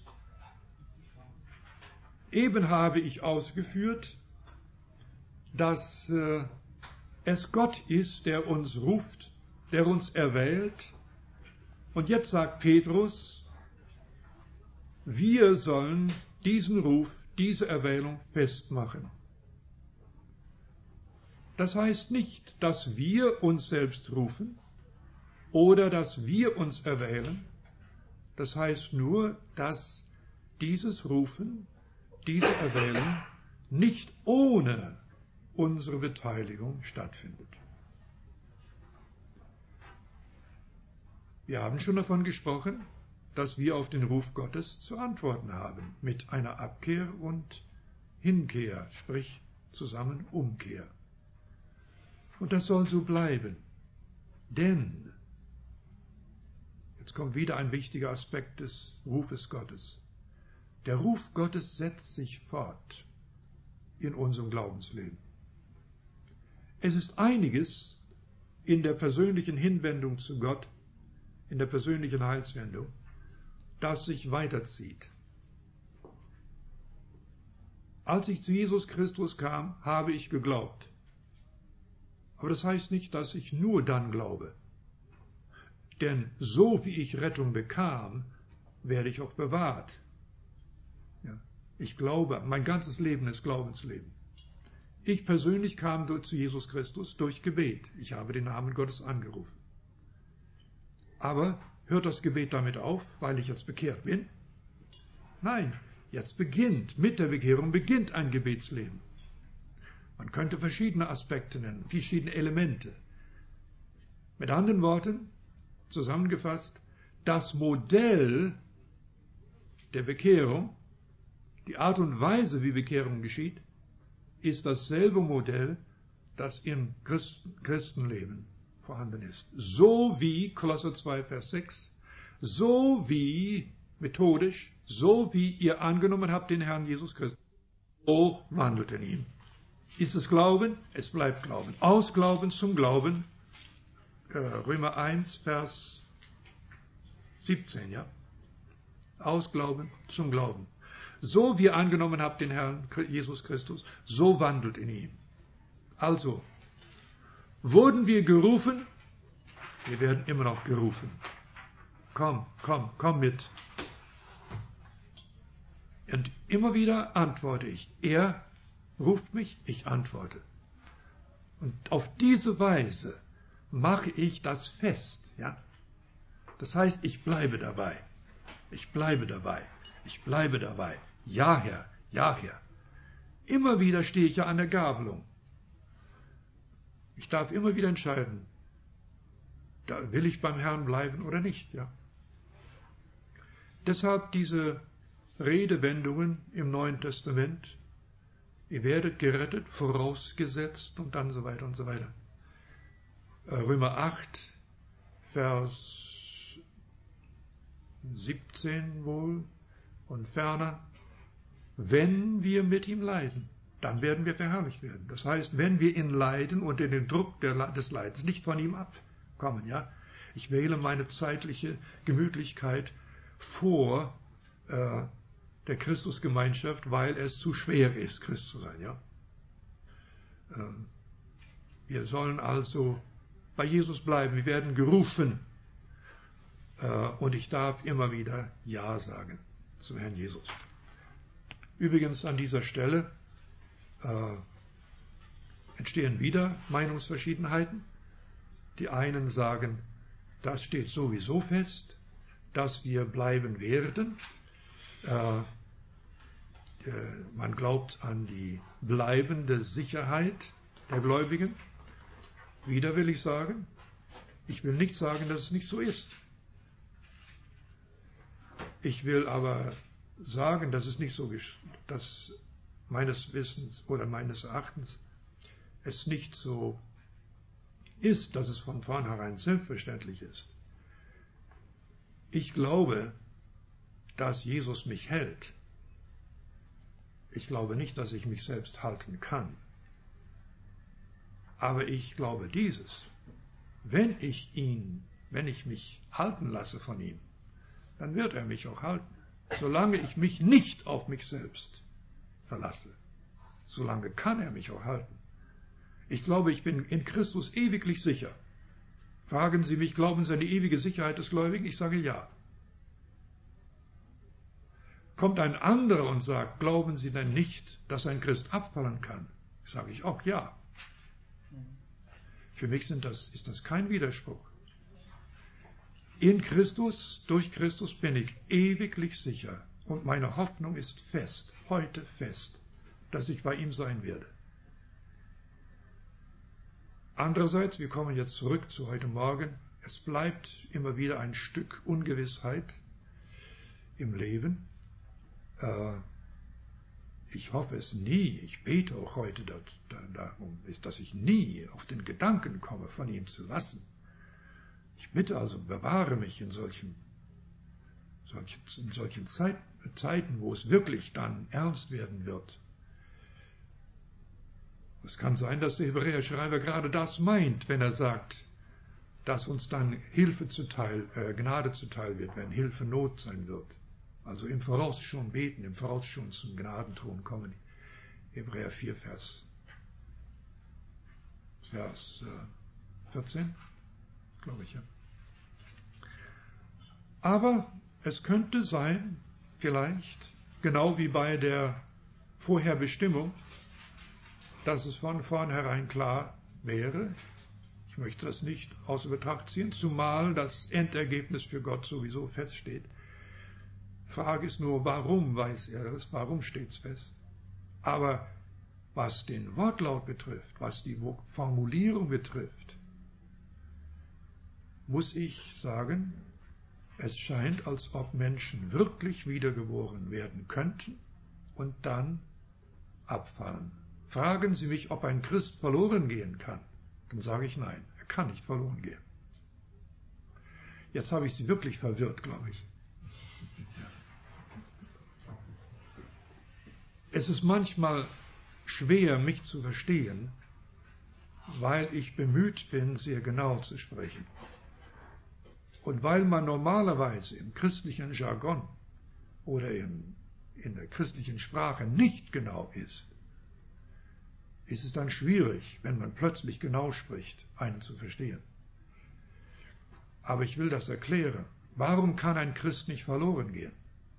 Eben habe ich ausgeführt, dass äh, es Gott ist, der uns ruft der uns erwählt. Und jetzt sagt Petrus, wir sollen diesen Ruf, diese Erwählung festmachen. Das heißt nicht, dass wir uns selbst rufen oder dass wir uns erwählen. Das heißt nur, dass dieses Rufen, diese Erwählung nicht ohne unsere Beteiligung stattfindet. Wir haben schon davon gesprochen, dass wir auf den Ruf Gottes zu antworten haben, mit einer Abkehr und Hinkehr, sprich zusammen Umkehr. Und das soll so bleiben, denn, jetzt kommt wieder ein wichtiger Aspekt des Rufes Gottes, der Ruf Gottes setzt sich fort in unserem Glaubensleben. Es ist einiges in der persönlichen Hinwendung zu Gott, in der persönlichen Heilswendung, das sich weiterzieht. Als ich zu Jesus Christus kam, habe ich geglaubt. Aber das heißt nicht, dass ich nur dann glaube. Denn so wie ich Rettung bekam, werde ich auch bewahrt. Ja, ich glaube, mein ganzes Leben ist Glaubensleben. Ich persönlich kam zu Jesus Christus durch Gebet. Ich habe den Namen Gottes angerufen. Aber hört das Gebet damit auf, weil ich jetzt bekehrt bin? Nein, jetzt beginnt, mit der Bekehrung beginnt ein Gebetsleben. Man könnte verschiedene Aspekte nennen, verschiedene Elemente. Mit anderen Worten, zusammengefasst, das Modell der Bekehrung, die Art und Weise, wie Bekehrung geschieht, ist dasselbe Modell, das im Christen, Christenleben vorhanden ist. So wie, Kolosser zwei, Vers sechs, so wie methodisch, so wie ihr angenommen habt den Herrn Jesus Christus, so wandelt in ihm. Ist es Glauben? Es bleibt Glauben. Aus Glauben zum Glauben, äh, Römer eins, Vers siebzehn, ja. Aus Glauben zum Glauben. So wie ihr angenommen habt den Herrn Jesus Christus, so wandelt in ihm. Also, wurden wir gerufen? Wir werden immer noch gerufen. Komm, komm, komm mit. Und immer wieder antworte ich. Er ruft mich, ich antworte. Und auf diese Weise mache ich das fest. Ja? Das heißt, ich bleibe dabei. Ich bleibe dabei. Ich bleibe dabei. Ja, Herr, ja, Herr. Immer wieder stehe ich ja an der Gabelung. Ich darf immer wieder entscheiden, da will ich beim Herrn bleiben oder nicht. Ja? Deshalb diese Redewendungen im Neuen Testament. Ihr werdet gerettet, vorausgesetzt und dann so weiter und so weiter. Römer acht, Vers siebzehn wohl und ferner. Wenn wir mit ihm leiden, dann werden wir verherrlicht werden. Das heißt, wenn wir ihn leiden und in den Druck des Leidens nicht von ihm abkommen, ja. Ich wähle meine zeitliche Gemütlichkeit vor äh, der Christusgemeinschaft, weil es zu schwer ist, Christ zu sein, ja. Äh, wir sollen also bei Jesus bleiben. Wir werden gerufen. Äh, und ich darf immer wieder Ja sagen zum Herrn Jesus. Übrigens an dieser Stelle äh, entstehen wieder Meinungsverschiedenheiten. Die einen sagen, das steht sowieso fest, dass wir bleiben werden. Äh, äh, man glaubt an die bleibende Sicherheit der Gläubigen. Wieder will ich sagen, ich will nicht sagen, dass es nicht so ist. Ich will aber sagen, dass es nicht so, dass meines Wissens oder meines Erachtens es nicht so ist, dass es von vornherein selbstverständlich ist. Ich glaube, dass Jesus mich hält. Ich glaube nicht, dass ich mich selbst halten kann. Aber ich glaube dieses, wenn ich ihn, wenn ich mich halten lasse von ihm, dann wird er mich auch halten. Solange ich mich nicht auf mich selbst verlasse, solange kann er mich auch halten. Ich glaube, ich bin in Christus ewiglich sicher. Fragen Sie mich, glauben Sie an die ewige Sicherheit des Gläubigen? Ich sage ja. Kommt ein anderer und sagt, glauben Sie denn nicht, dass ein Christ abfallen kann? Sage ich auch ja. Für mich sind das, ist das kein Widerspruch. In Christus, durch Christus bin ich ewiglich sicher und meine Hoffnung ist fest, heute fest, dass ich bei ihm sein werde. Andererseits, wir kommen jetzt zurück zu heute Morgen, es bleibt immer wieder ein Stück Ungewissheit im Leben. Äh, ich hoffe es nie, ich bete auch heute darum, dass ich nie auf den Gedanken komme, von ihm zu lassen. Ich bitte also, bewahre mich in solchen, solchen, in solchen Zeit, Zeiten, wo es wirklich dann ernst werden wird. Es kann sein, dass der Hebräerschreiber gerade das meint, wenn er sagt, dass uns dann Hilfe zuteil, äh, Gnade zuteil wird, wenn Hilfe Not sein wird. Also im Voraus schon beten, im Voraus schon zum Gnadenthron kommen. Hebräer vier, Vers, Vers äh, vierzehn, glaube ich, ja. Aber es könnte sein, vielleicht, genau wie bei der Vorherbestimmung, dass es von vornherein klar wäre, ich möchte das nicht außer Betracht ziehen, zumal das Endergebnis für Gott sowieso feststeht. Frage ist nur, warum weiß er das, warum steht es fest? Aber was den Wortlaut betrifft, was die Formulierung betrifft, muss ich sagen, es scheint, als ob Menschen wirklich wiedergeboren werden könnten und dann abfallen. Fragen Sie mich, ob ein Christ verloren gehen kann, dann sage ich nein, er kann nicht verloren gehen. Jetzt habe ich Sie wirklich verwirrt, glaube ich. Es ist manchmal schwer, mich zu verstehen, weil ich bemüht bin, sehr genau zu sprechen. Und weil man normalerweise im christlichen Jargon oder in, in der christlichen Sprache nicht genau ist, ist es dann schwierig, wenn man plötzlich genau spricht, einen zu verstehen. Aber ich will das erklären. Warum kann ein Christ nicht verloren gehen?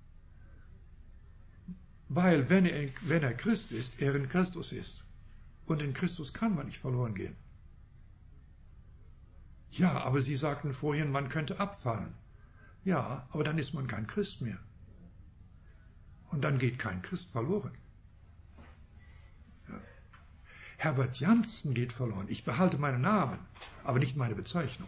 Weil, wenn er, wenn er Christ ist, er in Christus ist. Und in Christus kann man nicht verloren gehen. Ja, aber Sie sagten vorhin, man könnte abfallen. Ja, aber dann ist man kein Christ mehr. Und dann geht kein Christ verloren. Ja. Herbert Janssen geht verloren. Ich behalte meinen Namen, aber nicht meine Bezeichnung.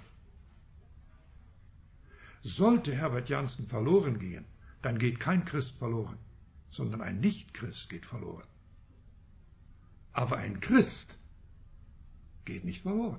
Sollte Herbert Janssen verloren gehen, dann geht kein Christ verloren, sondern ein Nicht-Christ geht verloren. Aber ein Christ geht nicht verloren.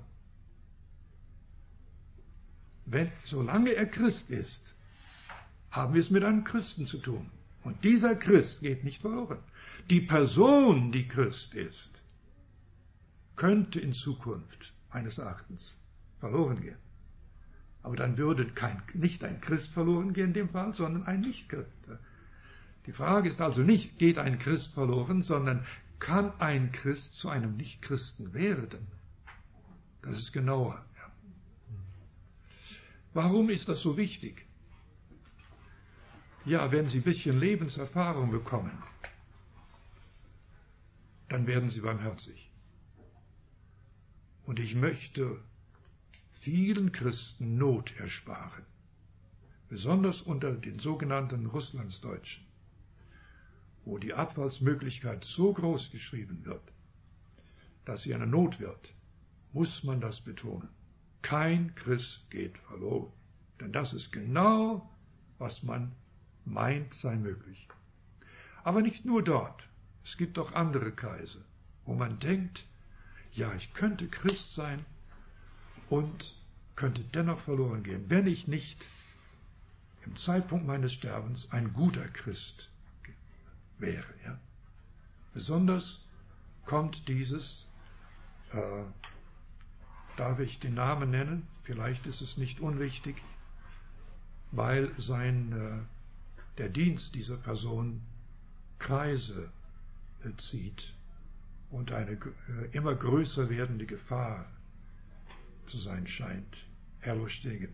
Wenn, solange er Christ ist, haben wir es mit einem Christen zu tun. Und dieser Christ geht nicht verloren. Die Person, die Christ ist, könnte in Zukunft, meines Erachtens, verloren gehen. Aber dann würde kein, nicht ein Christ verloren gehen in dem Fall, sondern ein Nicht-Christ. Die Frage ist also nicht, geht ein Christ verloren, sondern kann ein Christ zu einem Nicht-Christen werden? Das ist genauer. Ja. Warum ist das so wichtig? Ja, wenn Sie ein bisschen Lebenserfahrung bekommen, dann werden Sie barmherzig. Und ich möchte vielen Christen Not ersparen, besonders unter den sogenannten Russlandsdeutschen, wo die Abfallsmöglichkeit so groß geschrieben wird, dass sie eine Not wird, muss man das betonen. Kein Christ geht verloren, denn das ist genau, was man meint, sei möglich. Aber nicht nur dort. Es gibt auch andere Kreise, wo man denkt, ja, ich könnte Christ sein und könnte dennoch verloren gehen, wenn ich nicht im Zeitpunkt meines Sterbens ein guter Christ wäre. Ja. Besonders kommt dieses, äh, darf ich den Namen nennen, vielleicht ist es nicht unwichtig, weil sein, äh, der Dienst dieser Person Kreise äh, zieht und eine äh, immer größer werdende Gefahr zu sein scheint. Herr Stegen.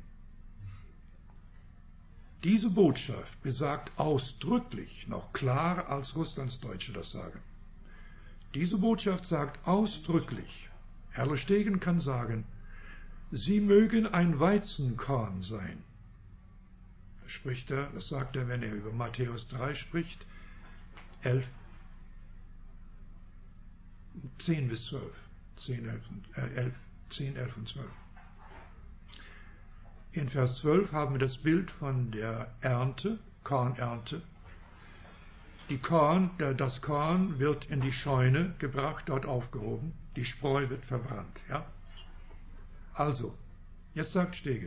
Diese Botschaft besagt ausdrücklich, noch klarer als Russlandsdeutsche das sagen, diese Botschaft sagt ausdrücklich, Herr Stegen kann sagen, Sie mögen ein Weizenkorn sein. Das spricht er, das sagt er, wenn er über Matthäus drei spricht, elf, zehn bis zwölf, zehn, elf, zehn, elf und zwölf. In Vers zwölf haben wir das Bild von der Ernte, Kornernte. Die Korn, das Korn wird in die Scheune gebracht, dort aufgehoben, die Spreu wird verbrannt. Ja? Also, jetzt sagt Stegen,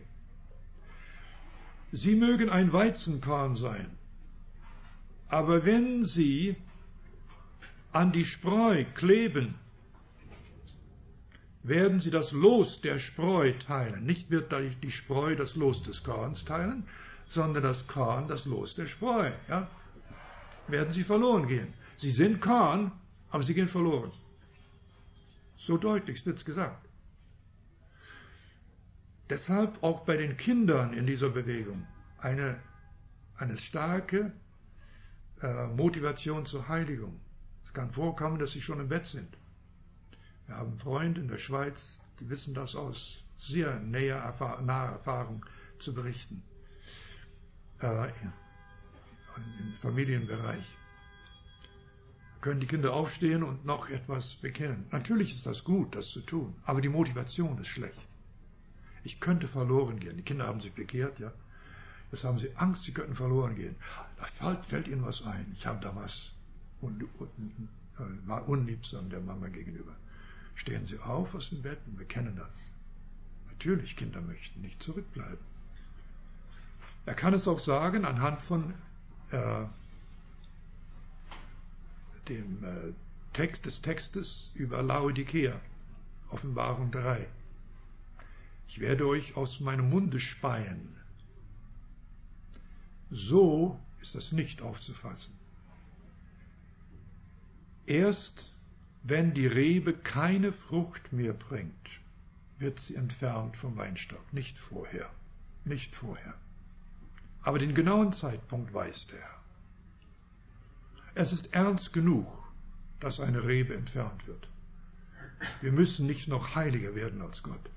Sie mögen ein Weizenkorn sein, aber wenn Sie an die Spreu kleben, werden Sie das Los der Spreu teilen. Nicht wird die Spreu das Los des Korns teilen, sondern das Korn das Los der Spreu. Ja? Werden Sie verloren gehen. Sie sind Korn, aber Sie gehen verloren. So deutlich wird es gesagt. Deshalb auch bei den Kindern in dieser Bewegung eine, eine starke äh, Motivation zur Heiligung. Es kann vorkommen, dass sie schon im Bett sind. Wir haben Freunde in der Schweiz, die wissen das aus sehr näher Erfahr- naher Erfahrung zu berichten. Äh, Im Familienbereich. Können die Kinder aufstehen und noch etwas bekennen. Natürlich ist das gut, das zu tun, aber die Motivation ist schlecht. Ich könnte verloren gehen. Die Kinder haben sich bekehrt, ja. Jetzt haben sie Angst, sie könnten verloren gehen. Da fällt, fällt ihnen was ein. Ich habe damals un, un, un, war unliebsam der Mama gegenüber. Stehen Sie auf aus dem Bett und bekennen das. Natürlich, Kinder möchten nicht zurückbleiben. Er kann es auch sagen anhand von äh, dem äh, Text des Textes über Laodikea, Offenbarung drei. Ich werde euch aus meinem Munde speien. So ist das nicht aufzufassen. Erst wenn die Rebe keine Frucht mehr bringt, wird sie entfernt vom Weinstock. Nicht vorher. Nicht vorher. Aber den genauen Zeitpunkt weiß der Herr. Es ist ernst genug, dass eine Rebe entfernt wird. Wir müssen nicht noch heiliger werden als Gott.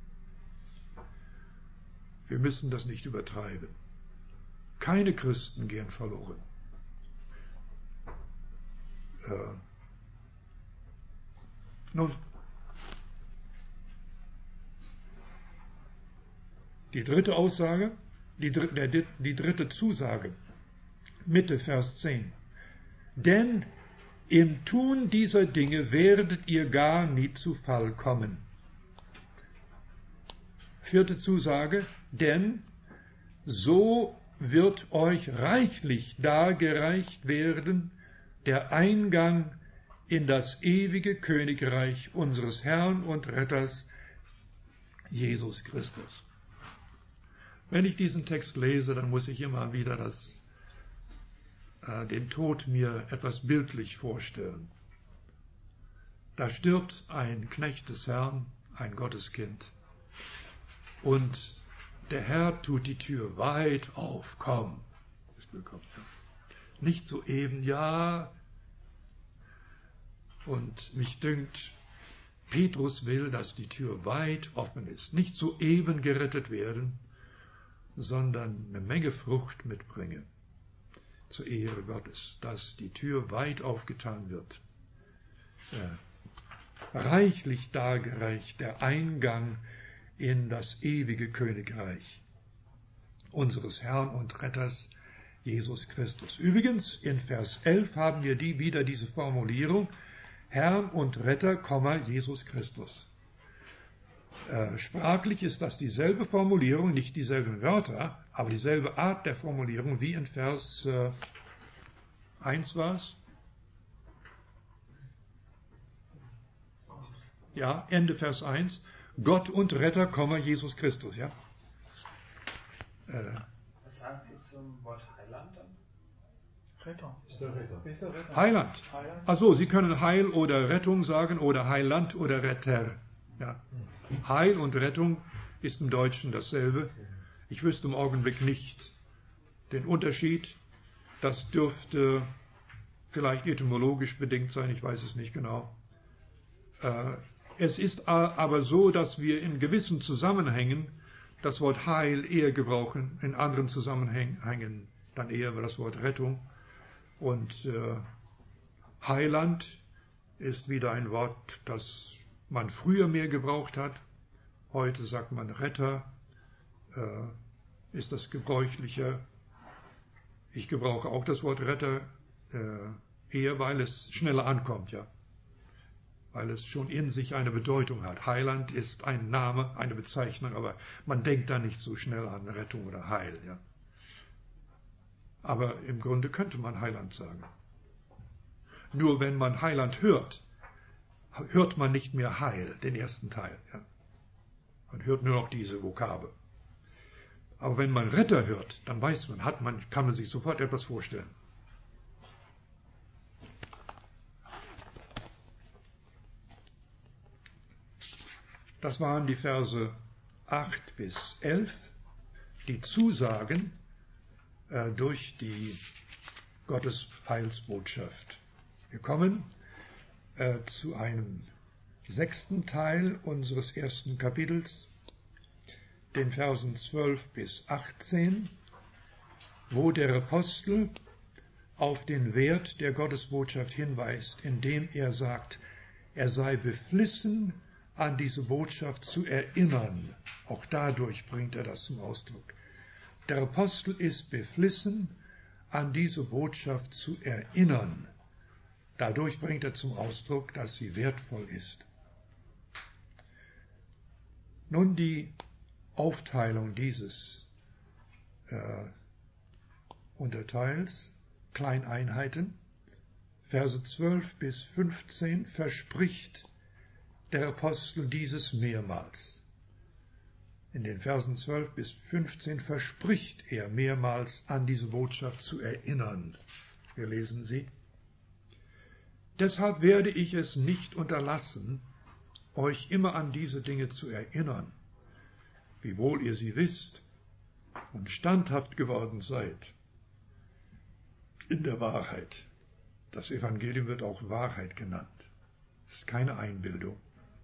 Wir müssen das nicht übertreiben. Keine Christen gehen verloren. Äh, nun, die dritte Aussage, die, die, die dritte Zusage, Mitte Vers zehn. Denn im Tun dieser Dinge werdet ihr gar nie zu Fall kommen. Vierte Zusage, denn so wird euch reichlich dargereicht werden der Eingang in das ewige Königreich unseres Herrn und Retters Jesus Christus. Wenn ich diesen Text lese, dann muss ich immer wieder das, äh, den Tod mir etwas bildlich vorstellen. Da stirbt ein Knecht des Herrn, ein Gotteskind, und der Herr tut die Tür weit auf, komm. Nicht so eben, ja. Und mich dünkt, Petrus will, dass die Tür weit offen ist. Nicht so eben gerettet werden, sondern eine Menge Frucht mitbringen. Zur Ehre Gottes, dass die Tür weit aufgetan wird. Äh, reichlich dargereicht der Eingang in das ewige Königreich unseres Herrn und Retters Jesus Christus. Übrigens, in Vers elf haben wir die wieder diese Formulierung, Herrn und Retter, Jesus Christus. Äh, sprachlich ist das dieselbe Formulierung, nicht dieselben Wörter, aber dieselbe Art der Formulierung wie in Vers äh, eins war es. Ja, Ende Vers eins. Gott und Retter, Jesus Christus, ja. Äh, Was sagen Sie zum Wort Heiland dann? Retter. Ist der Retter. Ist der Retter. Heiland. Also Sie können Heil oder Rettung sagen oder Heiland oder Retter. Ja. Heil und Rettung ist im Deutschen dasselbe. Ich wüsste im Augenblick nicht den Unterschied. Das dürfte vielleicht etymologisch bedingt sein, ich weiß es nicht genau. Es ist aber so, dass wir in gewissen Zusammenhängen das Wort Heil eher gebrauchen, in anderen Zusammenhängen dann eher das Wort Rettung. Und äh, Heiland ist wieder ein Wort, das man früher mehr gebraucht hat. Heute sagt man Retter, äh, ist das gebräuchlicher. Ich gebrauche auch das Wort Retter äh, eher, weil es schneller ankommt, ja. Weil es schon in sich eine Bedeutung hat. Heiland ist ein Name, eine Bezeichnung, aber man denkt da nicht so schnell an Rettung oder Heil, ja. Aber im Grunde könnte man Heiland sagen. Nur wenn man Heiland hört, hört man nicht mehr Heil, den ersten Teil. Ja. Man hört nur noch diese Vokabel. Aber wenn man Retter hört, dann weiß man, hat man, kann man sich sofort etwas vorstellen. Das waren die Verse acht bis elf, die Zusagen äh, durch die Gottes Heilsbotschaft. Wir kommen äh, zu einem sechsten Teil unseres ersten Kapitels, den Versen zwölf bis achtzehn, wo der Apostel auf den Wert der Gottesbotschaft hinweist, indem er sagt, er sei beflissen, an diese Botschaft zu erinnern. Auch dadurch bringt er das zum Ausdruck. Der Apostel ist beflissen, an diese Botschaft zu erinnern. Dadurch bringt er zum Ausdruck, dass sie wertvoll ist. Nun die Aufteilung dieses äh, Unterteils, Kleineinheiten, Verse zwölf bis fünfzehn, verspricht der Apostel dieses mehrmals. In den Versen zwölf bis fünfzehn verspricht er mehrmals, an diese Botschaft zu erinnern. Wir lesen sie. Deshalb werde ich es nicht unterlassen, euch immer an diese Dinge zu erinnern, wiewohl ihr sie wisst und standhaft geworden seid in der Wahrheit. Das Evangelium wird auch Wahrheit genannt. Es ist keine Einbildung.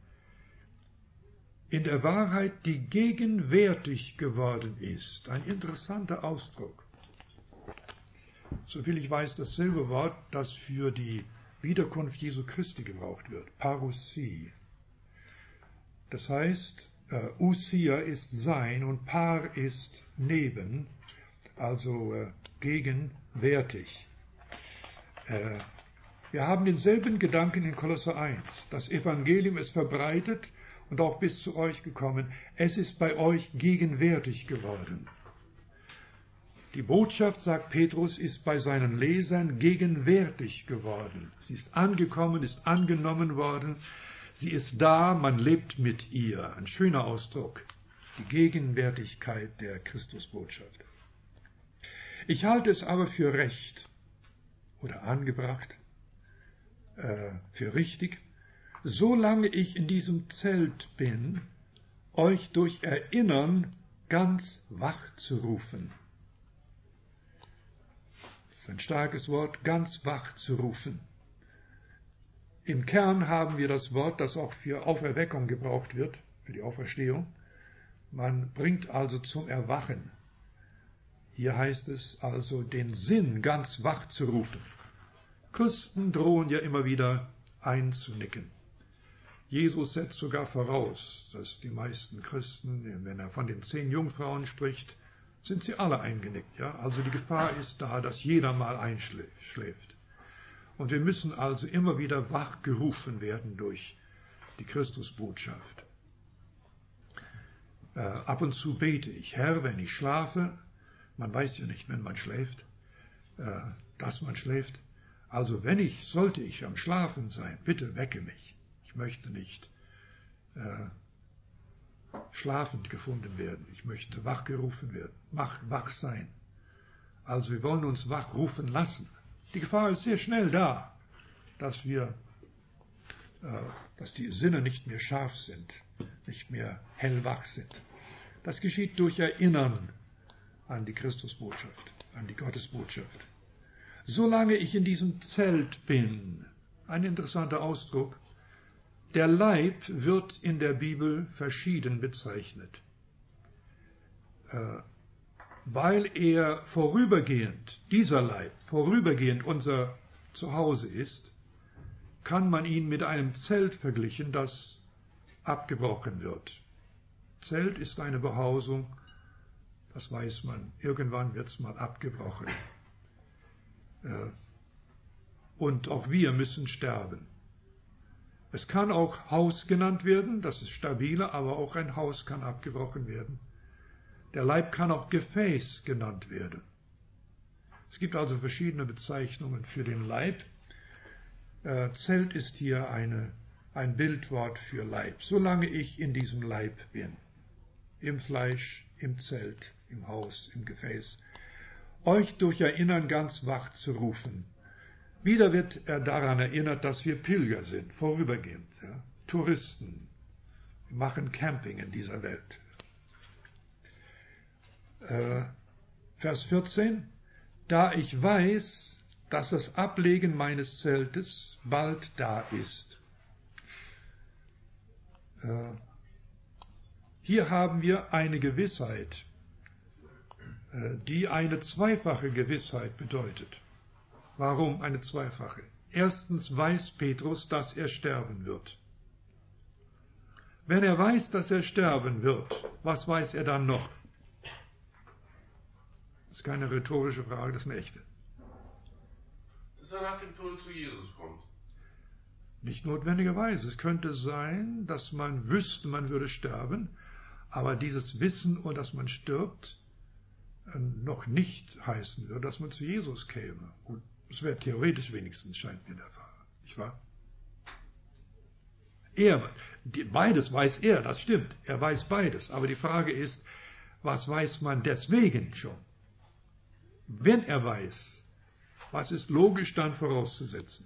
In der Wahrheit, die gegenwärtig geworden ist. Ein interessanter Ausdruck. Soviel ich weiß, dasselbe Wort, das für die Wiederkunft Jesu Christi gebraucht wird. Parousie. Das heißt, äh, Ousia ist sein und Par ist neben, also äh, gegenwärtig. Äh, wir haben denselben Gedanken in Kolosser eins. Das Evangelium ist verbreitet und auch bis zu euch gekommen. Es ist bei euch gegenwärtig geworden. Die Botschaft, sagt Petrus, ist bei seinen Lesern gegenwärtig geworden. Sie ist angekommen, ist angenommen worden. Sie ist da, man lebt mit ihr. Ein schöner Ausdruck. Die Gegenwärtigkeit der Christusbotschaft. Ich halte es aber für recht oder angebracht, äh, für richtig, solange ich in diesem Zelt bin, euch durch Erinnern ganz wach zu rufen. Das ist ein starkes Wort, ganz wach zu rufen. Im Kern haben wir das Wort, das auch für Auferweckung gebraucht wird, für die Auferstehung. Man bringt also zum Erwachen. Hier heißt es also, den Sinn ganz wach zu rufen. Christen drohen ja immer wieder einzunicken. Jesus setzt sogar voraus, dass die meisten Christen, wenn er von den zehn Jungfrauen spricht, sind sie alle eingenickt. Ja? Also die Gefahr ist da, dass jeder mal einschläft. Und wir müssen also immer wieder wach gerufen werden durch die Christusbotschaft. Äh, ab und zu bete ich, Herr, wenn ich schlafe, man weiß ja nicht, wenn man schläft, äh, dass man schläft. Also wenn ich, sollte ich am Schlafen sein, bitte wecke mich. Ich möchte nicht äh, schlafend gefunden werden. Ich möchte wach gerufen werden. Wach, wach sein. Also wir wollen uns wach rufen lassen. Die Gefahr ist sehr schnell da, dass wir, äh, dass die Sinne nicht mehr scharf sind, nicht mehr hellwach sind. Das geschieht durch Erinnern an die Christusbotschaft, an die Gottesbotschaft. Solange ich in diesem Zelt bin, ein interessanter Ausdruck, der Leib wird in der Bibel verschieden bezeichnet, äh, weil er vorübergehend, dieser Leib, vorübergehend unser Zuhause ist, kann man ihn mit einem Zelt verglichen, das abgebrochen wird. Zelt ist eine Behausung, das weiß man, irgendwann wird es mal abgebrochen. Und auch wir müssen sterben. Es kann auch Haus genannt werden, das ist stabiler, aber auch ein Haus kann abgebrochen werden. Der Leib kann auch Gefäß genannt werden. Es gibt also verschiedene Bezeichnungen für den Leib. Zelt ist hier eine, ein Bildwort für Leib. Solange ich in diesem Leib bin, im Fleisch, im Zelt, im Haus, im Gefäß, euch durch Erinnern ganz wach zu rufen. Wieder wird er daran erinnert, dass wir Pilger sind, vorübergehend, ja, Touristen. Wir machen Camping in dieser Welt. Äh, Vers vierzehn. Da ich weiß, dass das Ablegen meines Zeltes bald da ist. Äh, hier haben wir eine Gewissheit, äh, die eine zweifache Gewissheit bedeutet. Warum eine zweifache? Erstens weiß Petrus, dass er sterben wird. Wenn er weiß, dass er sterben wird, was weiß er dann noch? Das ist keine rhetorische Frage, das ist eine echte. Dass er nach dem Tod zu Jesus kommt. Nicht notwendigerweise. Es könnte sein, dass man wüsste, man würde sterben, aber dieses Wissen, und dass man stirbt, noch nicht heißen würde, dass man zu Jesus käme. Gut, das wäre theoretisch wenigstens, scheint mir der Fall. Nicht wahr? Er, die, beides weiß er, das stimmt. Er weiß beides. Aber die Frage ist, was weiß man deswegen schon? Wenn er weiß, was ist logisch dann vorauszusetzen?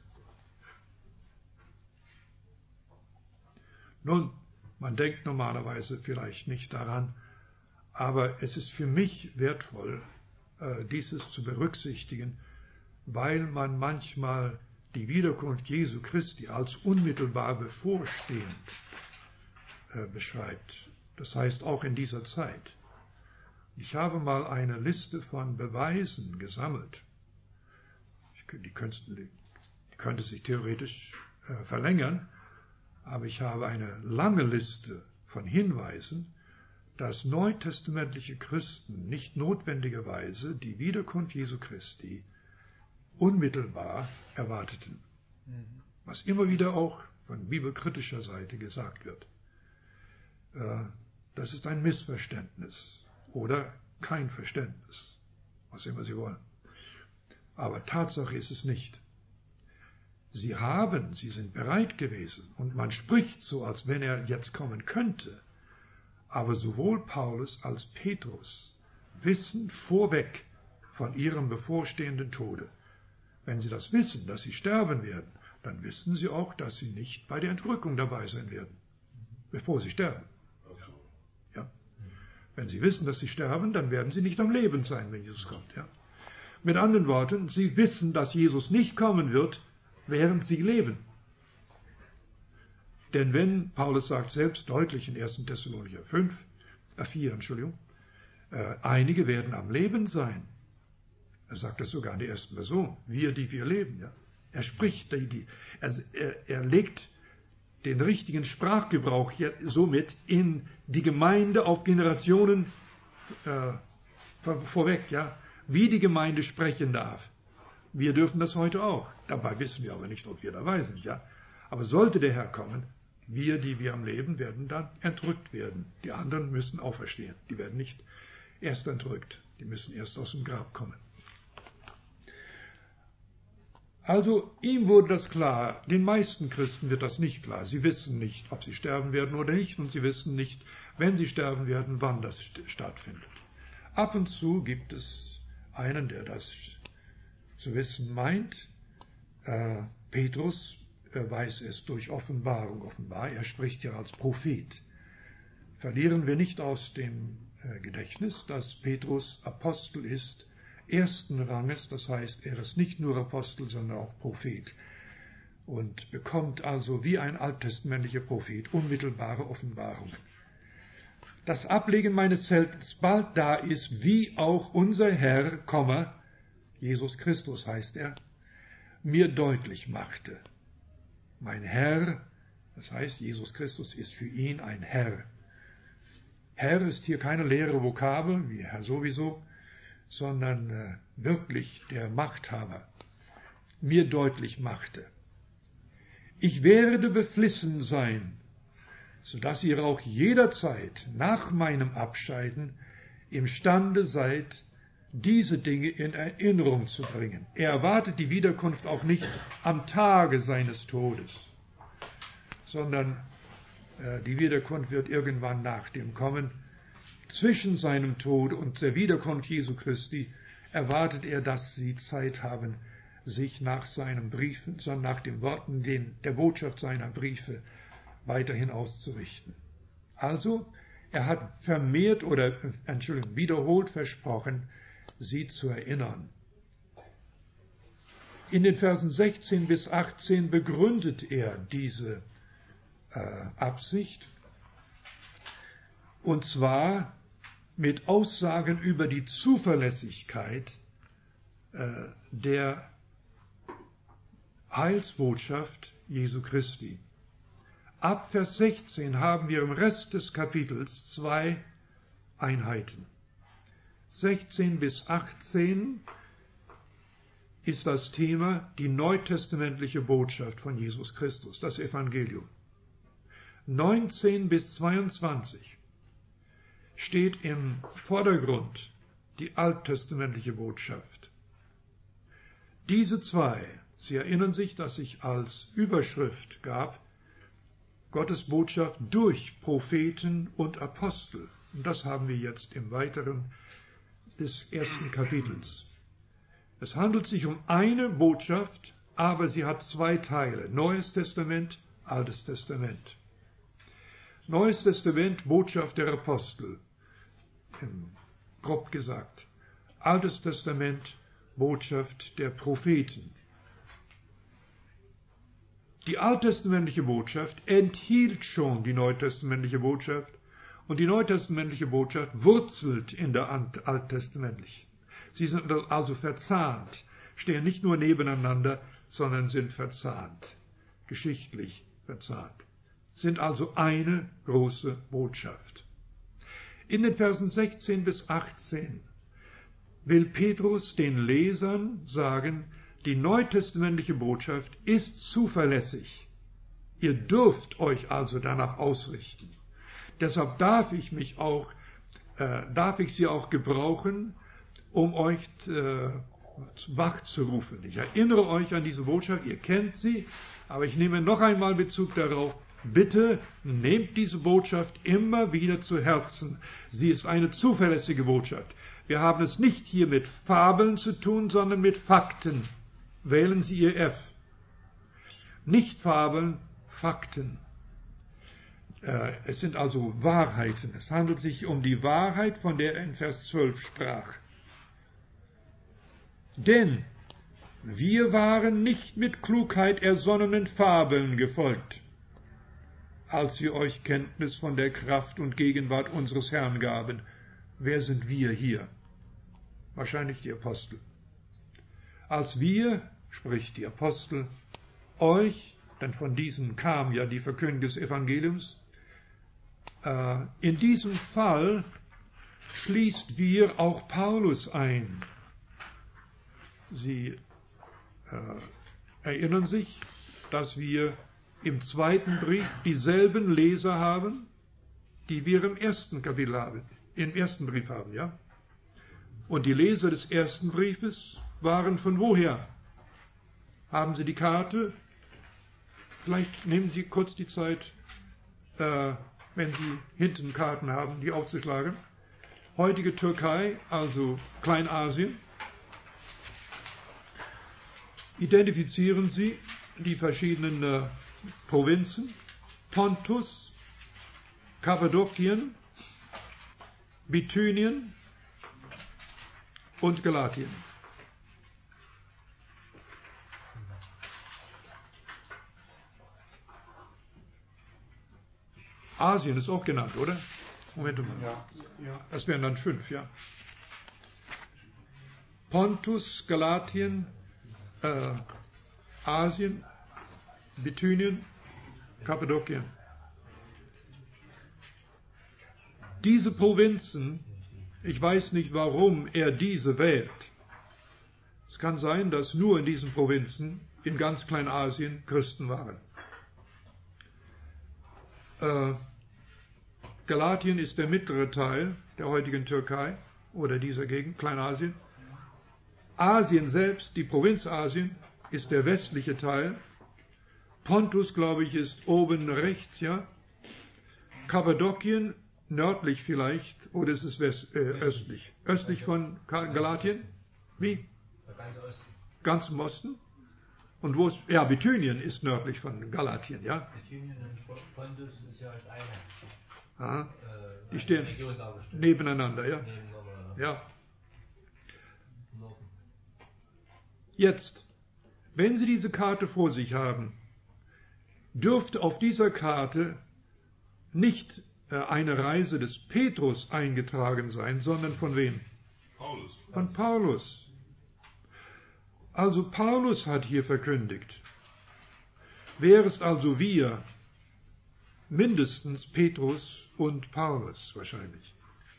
Nun, man denkt normalerweise vielleicht nicht daran, aber es ist für mich wertvoll, äh, dieses zu berücksichtigen, weil man manchmal die Wiederkunft Jesu Christi als unmittelbar bevorstehend äh, beschreibt. Das heißt auch in dieser Zeit. Ich habe mal eine Liste von Beweisen gesammelt. Die könnte, die könnte sich theoretisch äh, verlängern, aber ich habe eine lange Liste von Hinweisen, dass neutestamentliche Christen nicht notwendigerweise die Wiederkunft Jesu Christi unmittelbar erwarteten. Mhm. Was immer wieder auch von bibelkritischer Seite gesagt wird. Äh, das ist ein Missverständnis oder kein Verständnis, was immer Sie wollen. Aber Tatsache ist es nicht. Sie haben, sie sind bereit gewesen und man spricht so, als wenn er jetzt kommen könnte. Aber sowohl Paulus als Petrus wissen vorweg von ihrem bevorstehenden Tode. Wenn sie das wissen, dass sie sterben werden, dann wissen sie auch, dass sie nicht bei der Entrückung dabei sein werden, bevor sie sterben. Ja. Wenn sie wissen, dass sie sterben, dann werden sie nicht am Leben sein, wenn Jesus kommt. Ja. Mit anderen Worten, sie wissen, dass Jesus nicht kommen wird, während sie leben. Denn wenn, Paulus sagt selbst deutlich in ersten Thessalonicher fünf, äh vier, Entschuldigung, äh, einige werden am Leben sein. Er sagt das sogar in der ersten Person. Wir, die wir leben. Ja. Er spricht, die, die, er, er, er legt den richtigen Sprachgebrauch hier somit in die Gemeinde auf Generationen äh, vor, vorweg, ja, wie die Gemeinde sprechen darf. Wir dürfen das heute auch. Dabei wissen wir aber nicht, ob wir dabei sind, ja. Aber sollte der Herr kommen, wir, die wir am Leben, werden dann entrückt werden. Die anderen müssen auferstehen. Die werden nicht erst entrückt. Die müssen erst aus dem Grab kommen. Also ihm wurde das klar. Den meisten Christen wird das nicht klar. Sie wissen nicht, ob sie sterben werden oder nicht. Und sie wissen nicht, wenn sie sterben werden, wann das stattfindet. Ab und zu gibt es einen, der das zu wissen meint. Äh, Petrus äh, weiß es durch Offenbarung offenbar. Er spricht ja als Prophet. verlieren wir nicht aus dem Gedächtnis, dass Petrus Apostel ist, ersten Ranges, das heißt, er ist nicht nur Apostel, sondern auch Prophet und bekommt also wie ein alttestamentlicher Prophet unmittelbare Offenbarungen. Das Ablegen meines Zeltes bald da ist, wie auch unser Herr, Jesus Christus heißt er, mir deutlich machte. Mein Herr, das heißt, Jesus Christus ist für ihn ein Herr. Herr ist hier keine leere Vokabel, wie Herr sowieso, sondern äh, wirklich der Machthaber, mir deutlich machte. Ich werde beflissen sein, sodass ihr auch jederzeit nach meinem Abscheiden imstande seid, diese Dinge in Erinnerung zu bringen. Er erwartet die Wiederkunft auch nicht am Tage seines Todes, sondern äh, die Wiederkunft wird irgendwann nach dem kommen. Zwischen seinem Tod und der Wiederkunft Jesu Christi erwartet er, dass sie Zeit haben, sich nach seinen Briefen, nach den Worten den, der Botschaft seiner Briefe weiterhin auszurichten. Also, er hat vermehrt oder, Entschuldigung, wiederholt versprochen, sie zu erinnern. In den Versen sechzehn bis achtzehn begründet er diese äh, Absicht, und zwar mit Aussagen über die Zuverlässigkeit äh, der Heilsbotschaft Jesu Christi. Ab Vers sechzehn haben wir im Rest des Kapitels zwei Einheiten. sechzehn bis achtzehn ist das Thema die neutestamentliche Botschaft von Jesus Christus, das Evangelium. neunzehn bis zweiundzwanzig steht im Vordergrund die alttestamentliche Botschaft. Diese zwei, Sie erinnern sich, dass ich als Überschrift gab, Gottes Botschaft durch Propheten und Apostel. Und das haben wir jetzt im Weiteren des ersten Kapitels. Es handelt sich um eine Botschaft, aber sie hat zwei Teile. Neues Testament, Altes Testament. Neues Testament, Botschaft der Apostel, grob gesagt. Altes Testament, Botschaft der Propheten. Die alttestamentliche Botschaft enthielt schon die neutestamentliche Botschaft und die neutestamentliche Botschaft wurzelt in der alttestamentlichen. Sie sind also verzahnt, stehen nicht nur nebeneinander, sondern sind verzahnt, geschichtlich verzahnt, sind also eine große Botschaft. In den Versen sechzehn bis achtzehn will Petrus den Lesern sagen, die neutestamentliche Botschaft ist zuverlässig. Ihr dürft euch also danach ausrichten. Deshalb darf ich mich auch, äh, darf ich sie auch gebrauchen, um euch äh, wach zu rufen. Ich erinnere euch an diese Botschaft, ihr kennt sie, aber ich nehme noch einmal Bezug darauf. Bitte nehmt diese Botschaft immer wieder zu Herzen. Sie ist eine zuverlässige Botschaft. Wir haben es nicht hier mit Fabeln zu tun, sondern mit Fakten. Wählen Sie Ihr F. Nicht Fabeln, Fakten. Äh, es sind also Wahrheiten. Es handelt sich um die Wahrheit, von der er in Vers zwölf sprach. Denn wir waren nicht mit Klugheit ersonnenen Fabeln gefolgt, als wir euch Kenntnis von der Kraft und Gegenwart unseres Herrn gaben. Wer sind wir hier? Wahrscheinlich die Apostel. Als wir, sprich die Apostel, euch, denn von diesen kam ja die Verkündigung des Evangeliums, äh, in diesem Fall schließt wir auch Paulus ein. Sie äh, erinnern sich, dass wir im zweiten Brief dieselben Leser haben, die wir im ersten Kapitel haben, im ersten Brief haben, ja? Und die Leser des ersten Briefes waren von woher? Haben Sie die Karte? Vielleicht nehmen Sie kurz die Zeit, äh, wenn Sie hinten Karten haben, die aufzuschlagen. Heutige Türkei, also Kleinasien. Identifizieren Sie die verschiedenen äh, Provinzen. Pontus, Kappadokien, Bithynien und Galatien. Asien ist auch genannt, oder? Moment mal. Ja, ja. Das wären dann fünf, ja. Pontus, Galatien, äh, Asien, Bithynien, Kappadokien. Diese Provinzen, ich weiß nicht, warum er diese wählt. Es kann sein, dass nur in diesen Provinzen in ganz Kleinasien Christen waren. Äh, Galatien ist der mittlere Teil der heutigen Türkei oder dieser Gegend, Kleinasien. Asien selbst, die Provinz Asien, ist der westliche Teil. Pontus, glaube ich, ist oben rechts, ja. Kappadokien, nördlich vielleicht, oder ist es west, äh, östlich? Östlich von Galatien? Wie? Ganz östlich. Ganz im Osten? Und wo ist, ja, Bithynien ist nördlich von Galatien, ja. Bithynien und Pontus ist ja als eine. Aha. Äh, Die stehen Region dargestellt. nebeneinander, ja. Nebeneinander. Ja. Norden. Jetzt, wenn Sie diese Karte vor sich haben, dürfte auf dieser Karte nicht äh, eine Reise des Petrus eingetragen sein, sondern von wem? Paulus. Von Paulus. Also Paulus hat hier verkündigt. Wer ist also wir? Mindestens Petrus und Paulus wahrscheinlich.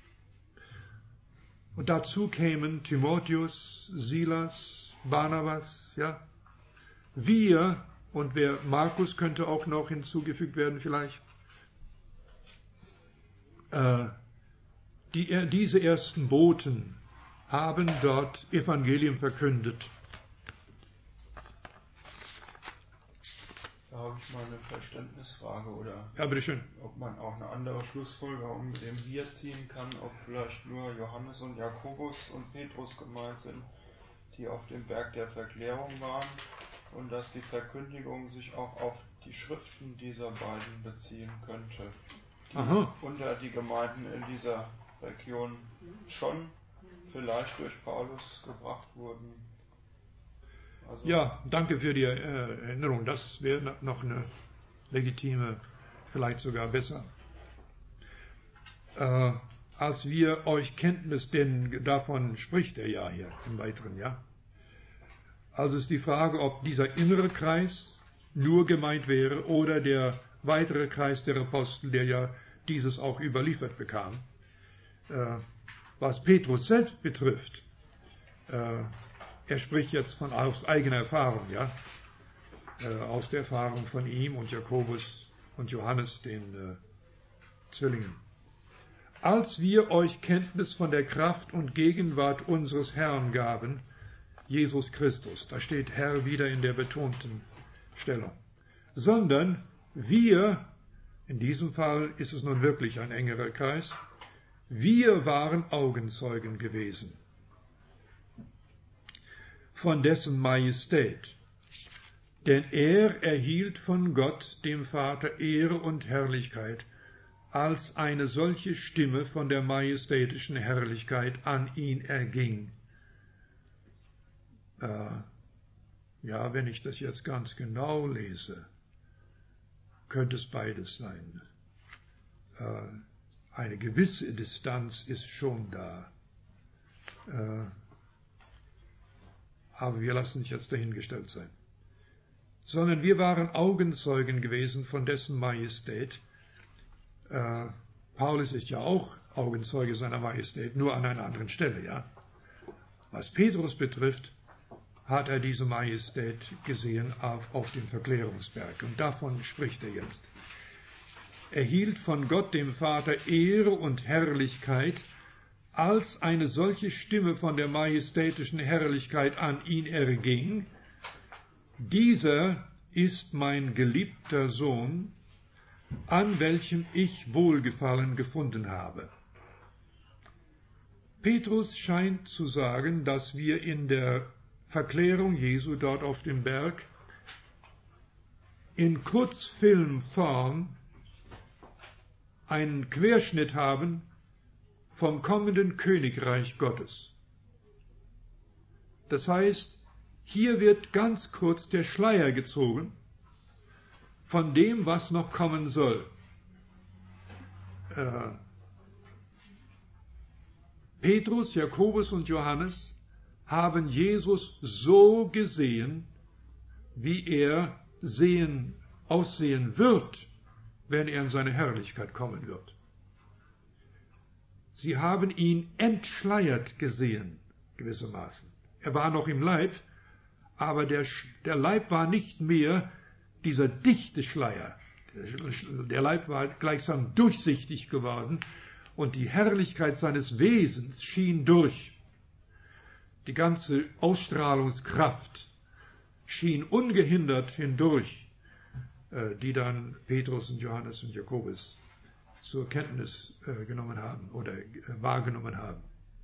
Und dazu kämen Timotheus, Silas, Barnabas, ja. Wir, und wer, Markus könnte auch noch hinzugefügt werden vielleicht. Äh, die, diese ersten Boten haben dort Evangelium verkündet. Da habe ich mal eine Verständnisfrage, oder Ja, bitteschön. ob man auch eine andere Schlussfolgerung mit dem Wir ziehen kann, ob vielleicht nur Johannes und Jakobus und Petrus gemeint sind, die auf dem Berg der Verklärung waren, und dass die Verkündigung sich auch auf die Schriften dieser beiden beziehen könnte, die Aha. unter die Gemeinden in dieser Region schon vielleicht durch Paulus gebracht wurden. Also Ja, danke für die äh, Erinnerung. Das wäre noch eine legitime, vielleicht sogar besser. Äh, als wir euch Kenntnis, denn davon spricht er ja hier im Weiteren, ja. Also ist die Frage, ob dieser innere Kreis nur gemeint wäre oder der weitere Kreis der Apostel, der ja dieses auch überliefert bekam. Äh, was Petrus selbst betrifft, äh, er spricht jetzt von aus eigener Erfahrung, ja, äh, aus der Erfahrung von ihm und Jakobus und Johannes, den äh, Zwillingen. Als wir euch Kenntnis von der Kraft und Gegenwart unseres Herrn gaben, Jesus Christus, da steht Herr wieder in der betonten Stellung, sondern wir, in diesem Fall ist es nun wirklich ein engerer Kreis, wir waren Augenzeugen gewesen von dessen Majestät, denn er erhielt von Gott, dem Vater, Ehre und Herrlichkeit, als eine solche Stimme von der majestätischen Herrlichkeit an ihn erging. Äh, ja, wenn ich das jetzt ganz genau lese, könnte es beides sein. Äh, eine gewisse Distanz ist schon da. Äh, aber wir lassen es jetzt dahingestellt sein. Sondern wir waren Augenzeugen gewesen von dessen Majestät. Äh, Paulus ist ja auch Augenzeuge seiner Majestät, nur an einer anderen Stelle, ja. Was Petrus betrifft, hat er diese Majestät gesehen auf, auf dem Verklärungsberg. Und davon spricht er jetzt. Er hielt von Gott, dem Vater, Ehre und Herrlichkeit, als eine solche Stimme von der majestätischen Herrlichkeit an ihn erging. Dieser ist mein geliebter Sohn, an welchem ich Wohlgefallen gefunden habe. Petrus scheint zu sagen, dass wir in der Verklärung Jesu dort auf dem Berg in Kurzfilmform einen Querschnitt haben vom kommenden Königreich Gottes. Das heißt, hier wird ganz kurz der Schleier gezogen von dem, was noch kommen soll. Äh, Petrus, Jakobus und Johannes haben Jesus so gesehen, wie er sehen, aussehen wird, wenn er in seine Herrlichkeit kommen wird. Sie haben ihn entschleiert gesehen, gewissermaßen. Er war noch im Leib, aber der, der Leib war nicht mehr dieser dichte Schleier. Der Leib war gleichsam durchsichtig geworden und die Herrlichkeit seines Wesens schien durch. Die ganze Ausstrahlungskraft schien ungehindert hindurch, die dann Petrus und Johannes und Jakobus zur Kenntnis genommen haben oder wahrgenommen haben.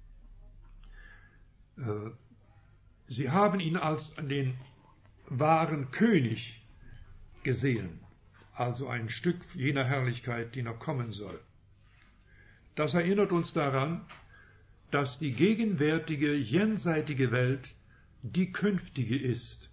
Sie haben ihn als den wahren König gesehen, also ein Stück jener Herrlichkeit, die noch kommen soll. Das erinnert uns daran, dass die gegenwärtige jenseitige Welt die künftige ist.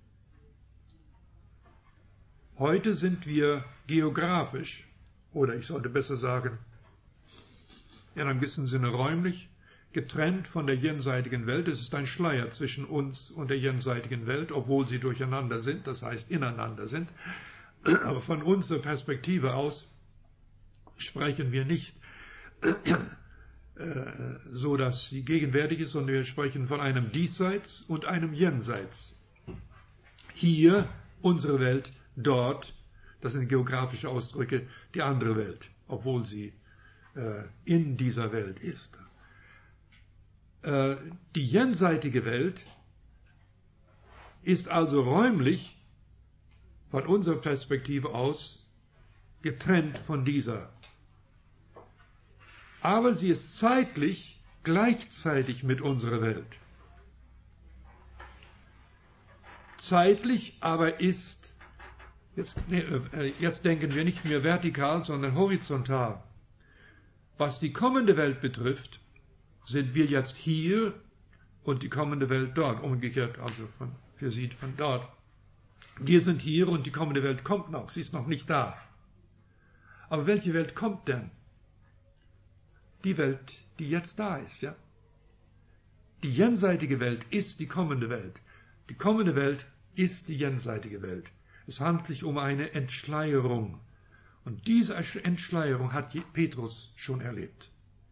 Heute sind wir geografisch, oder ich sollte besser sagen, in einem gewissen Sinne räumlich, getrennt von der jenseitigen Welt. Es ist ein Schleier zwischen uns und der jenseitigen Welt, obwohl sie durcheinander sind, das heißt ineinander sind. Aber von unserer Perspektive aus sprechen wir nicht so, dass sie gegenwärtig ist, sondern wir sprechen von einem Diesseits und einem Jenseits. Hier unsere Welt, dort, das sind geografische Ausdrücke, die andere Welt, obwohl sie äh, in dieser Welt ist. Äh, die jenseitige Welt ist also räumlich von unserer Perspektive aus getrennt von dieser. Aber sie ist zeitlich gleichzeitig mit unserer Welt. Zeitlich aber ist, jetzt, jetzt denken wir nicht mehr vertikal, sondern horizontal. Was die kommende Welt betrifft, sind wir jetzt hier und die kommende Welt dort. Umgekehrt, also von, wir sehen von dort. Wir sind hier und die kommende Welt kommt noch, sie ist noch nicht da. Aber welche Welt kommt denn? Die Welt, die jetzt da ist, ja. Die jenseitige Welt ist die kommende Welt. Die kommende Welt ist die jenseitige Welt. Es handelt sich um eine Entschleierung. Und diese Entschleierung hat Petrus schon erlebt.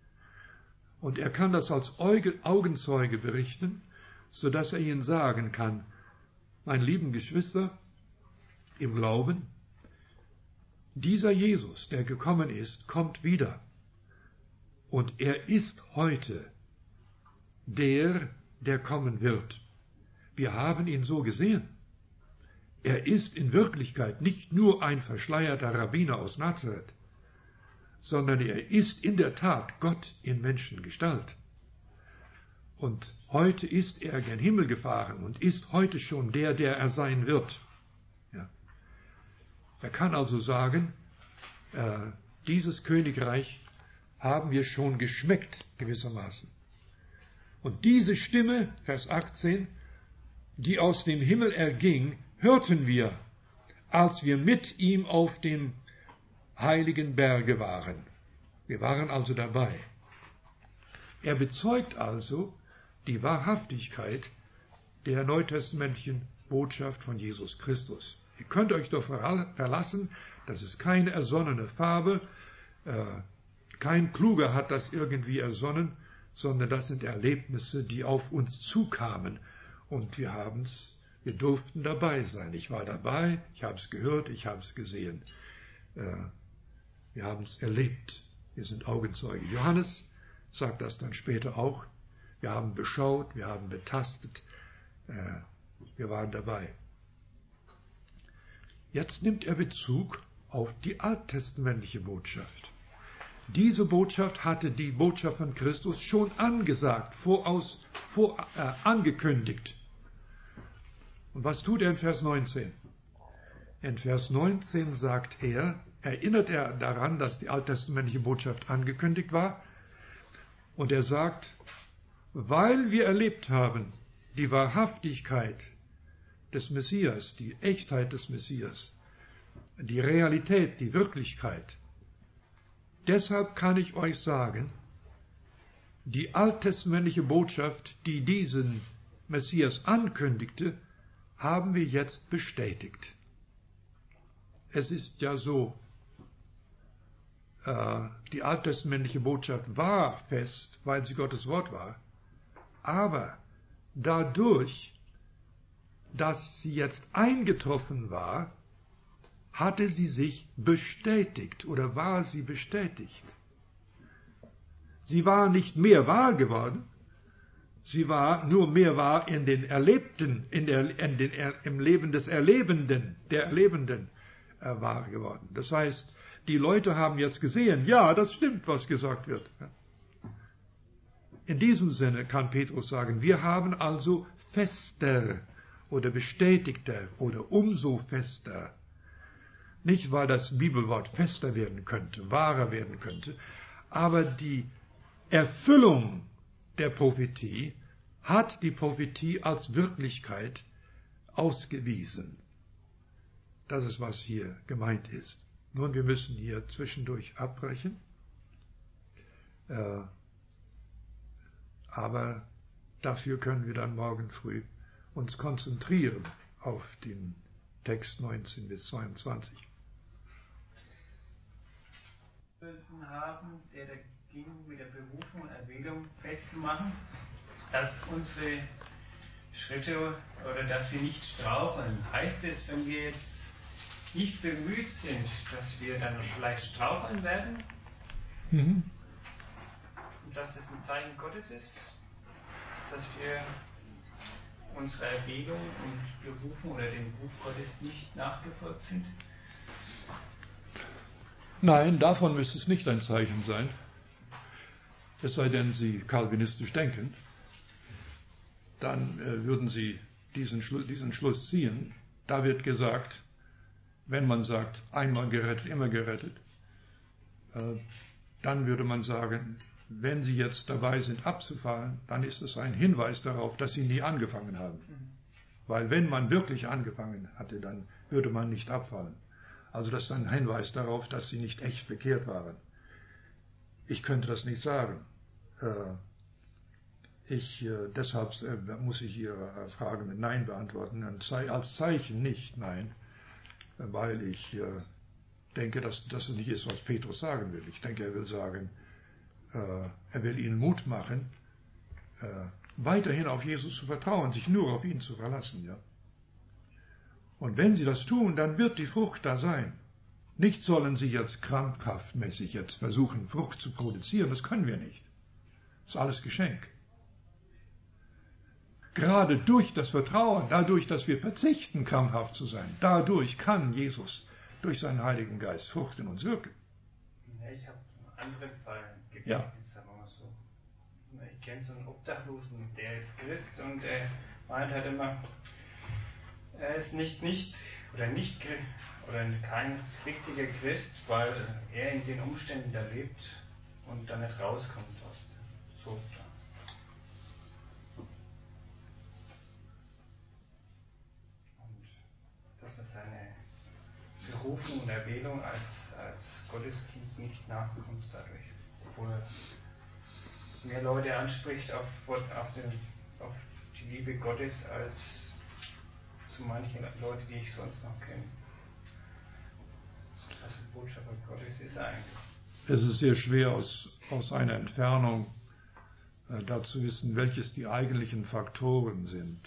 Und er kann das als Augenzeuge berichten, sodass er ihnen sagen kann, meine lieben Geschwister im Glauben, dieser Jesus, der gekommen ist, kommt wieder. Und er ist heute der, der kommen wird. Wir haben ihn so gesehen. Er ist in Wirklichkeit nicht nur ein verschleierter Rabbiner aus Nazareth, sondern er ist in der Tat Gott in Menschengestalt. Und heute ist er gen Himmel gefahren und ist heute schon der, der er sein wird. Ja. Er kann also sagen, äh, dieses Königreich haben wir schon geschmeckt, gewissermaßen. Und diese Stimme, Vers achtzehn, die aus dem Himmel erging, hörten wir, als wir mit ihm auf dem heiligen Berge waren. Wir waren also dabei. Er bezeugt also die Wahrhaftigkeit der neutestamentlichen Botschaft von Jesus Christus. Ihr könnt euch doch verlassen, das ist keine ersonnene Fabel, äh, kein Kluger hat das irgendwie ersonnen, sondern das sind Erlebnisse, die auf uns zukamen. Und wir haben's, wir durften dabei sein. Ich war dabei, ich habe es gehört, ich habe es gesehen. Äh, wir haben es erlebt. Wir sind Augenzeuge. Johannes sagt das dann später auch. Wir haben beschaut, wir haben betastet, äh, wir waren dabei. Jetzt nimmt er Bezug auf die alttestamentliche Botschaft. Diese Botschaft hatte die Botschaft von Christus schon angesagt, voraus, vor, äh, angekündigt. Und was tut er in Vers neunzehn? In Vers neunzehn sagt er, erinnert er daran, dass die alttestamentliche Botschaft angekündigt war. Und er sagt, weil wir erlebt haben, die Wahrhaftigkeit des Messias, die Echtheit des Messias, die Realität, die Wirklichkeit, deshalb kann ich euch sagen, die alttestamentliche Botschaft, die diesen Messias ankündigte, haben wir jetzt bestätigt. Es ist ja so, äh, die alttestamentliche Botschaft war fest, weil sie Gottes Wort war, aber dadurch, dass sie jetzt eingetroffen war, hatte sie sich bestätigt oder war sie bestätigt. Sie war nicht mehr wahr geworden, sie war nur mehr wahr in den Erlebten, in der, in den, im Leben des Erlebenden, der Erlebenden äh, wahr geworden. Das heißt, die Leute haben jetzt gesehen, ja, das stimmt, was gesagt wird. In diesem Sinne kann Petrus sagen, wir haben also fester oder bestätigter oder umso fester. Nicht, weil das Bibelwort fester werden könnte, wahrer werden könnte, aber die Erfüllung der Prophetie hat die Prophetie als Wirklichkeit ausgewiesen. Das ist, was hier gemeint ist. Nun, wir müssen hier zwischendurch abbrechen. Äh, aber dafür können wir dann morgen früh uns konzentrieren auf den Text neunzehn bis zweiundzwanzig. Haben, der dagegen mit der Berufung und Erwählung festzumachen, dass unsere Schritte oder dass wir nicht straucheln. Heißt es, wenn wir jetzt nicht bemüht sind, dass wir dann vielleicht straucheln werden? Mhm. Und dass es ein Zeichen Gottes ist, dass wir unserer Erwählung und Berufung oder dem Ruf Gottes nicht nachgefolgt sind? Nein, davon müsste es nicht ein Zeichen sein. Es sei denn, Sie kalvinistisch denken, dann äh, würden Sie diesen, Schlu- diesen Schluss ziehen. Da wird gesagt, wenn man sagt, einmal gerettet, immer gerettet, äh, dann würde man sagen, wenn Sie jetzt dabei sind abzufallen, dann ist es ein Hinweis darauf, dass Sie nie angefangen haben. Weil wenn man wirklich angefangen hatte, dann würde man nicht abfallen. Also das ist ein Hinweis darauf, dass Sie nicht echt bekehrt waren. Ich könnte das nicht sagen. Ich, deshalb muss ich Ihre Frage mit Nein beantworten. Als Zeichen nicht, nein, weil ich denke, dass das nicht ist, was Petrus sagen will. Ich denke, er will sagen, er will ihnen Mut machen, weiterhin auf Jesus zu vertrauen, sich nur auf ihn zu verlassen. Ja? Und wenn sie das tun, dann wird die Frucht da sein. Nicht sollen sie jetzt krampfhaftmäßig jetzt versuchen, Frucht zu produzieren. Das können wir nicht. Das ist alles Geschenk. Gerade durch das Vertrauen, dadurch, dass wir verzichten, krampfhaft zu sein, dadurch kann Jesus durch seinen Heiligen Geist Frucht in uns wirken. Ja, ich habe einen anderen Fall gebetet, ja. Sagen wir mal so. Ich kenne so einen Obdachlosen, der ist Christ und er meint halt immer, er ist nicht nicht oder nicht oder kein richtiger Christ, weil er in den Umständen da lebt und da nicht rauskommt aus der so. Und dass er seine Berufung und Erwählung als, als Gotteskind nicht nachkommt dadurch, obwohl er mehr Leute anspricht auf, auf, den, auf die Liebe Gottes als zu manchen Leute, die ich sonst noch kenne. Also Botschafter Gottes ist er eigentlich. Es ist sehr schwer aus, aus einer Entfernung äh, da zu wissen, welches die eigentlichen Faktoren sind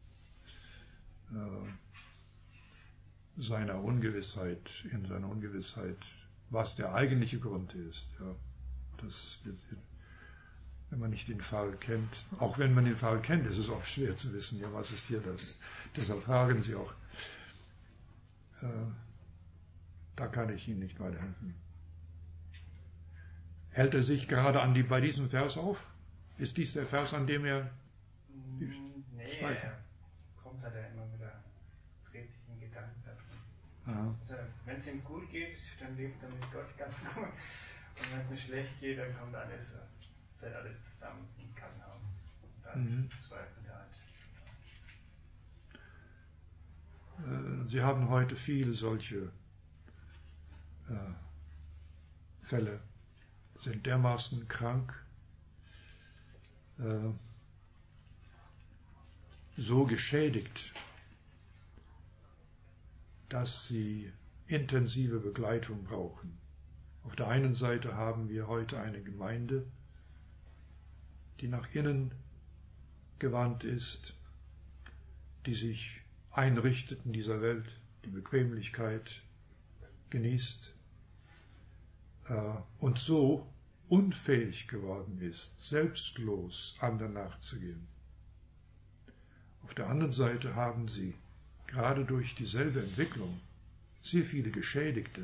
äh, seiner Ungewissheit, in seiner Ungewissheit, was der eigentliche Grund ist. Ja, das wird, wenn man nicht den Fall kennt, auch wenn man den Fall kennt, ist es oft schwer zu wissen, ja, was ist hier das. Deshalb fragen Sie auch. Äh, da kann ich Ihnen nicht weiterhelfen. Hält er sich gerade an die, bei diesem Vers auf? Ist dies der Vers, an dem er... Nee, er kommt halt ja immer wieder, dreht sich in Gedanken davon. Also, wenn es ihm gut geht, dann lebt er mit Gott ganz gut. Und wenn es ihm schlecht geht, dann kommt alles, fällt alles zusammen im Krankenhaus. Und dann Mhm. zweifelt er halt. Sie haben heute viele solche äh, Fälle, sind dermaßen krank, äh, so geschädigt, dass sie intensive Begleitung brauchen. Auf der einen Seite haben wir heute eine Gemeinde, die nach innen gewandt ist, die sich einrichtet in dieser Welt, die Bequemlichkeit genießt äh, und so unfähig geworden ist, selbstlos anderen nachzugehen. Auf der anderen Seite haben sie gerade durch dieselbe Entwicklung sehr viele Geschädigte.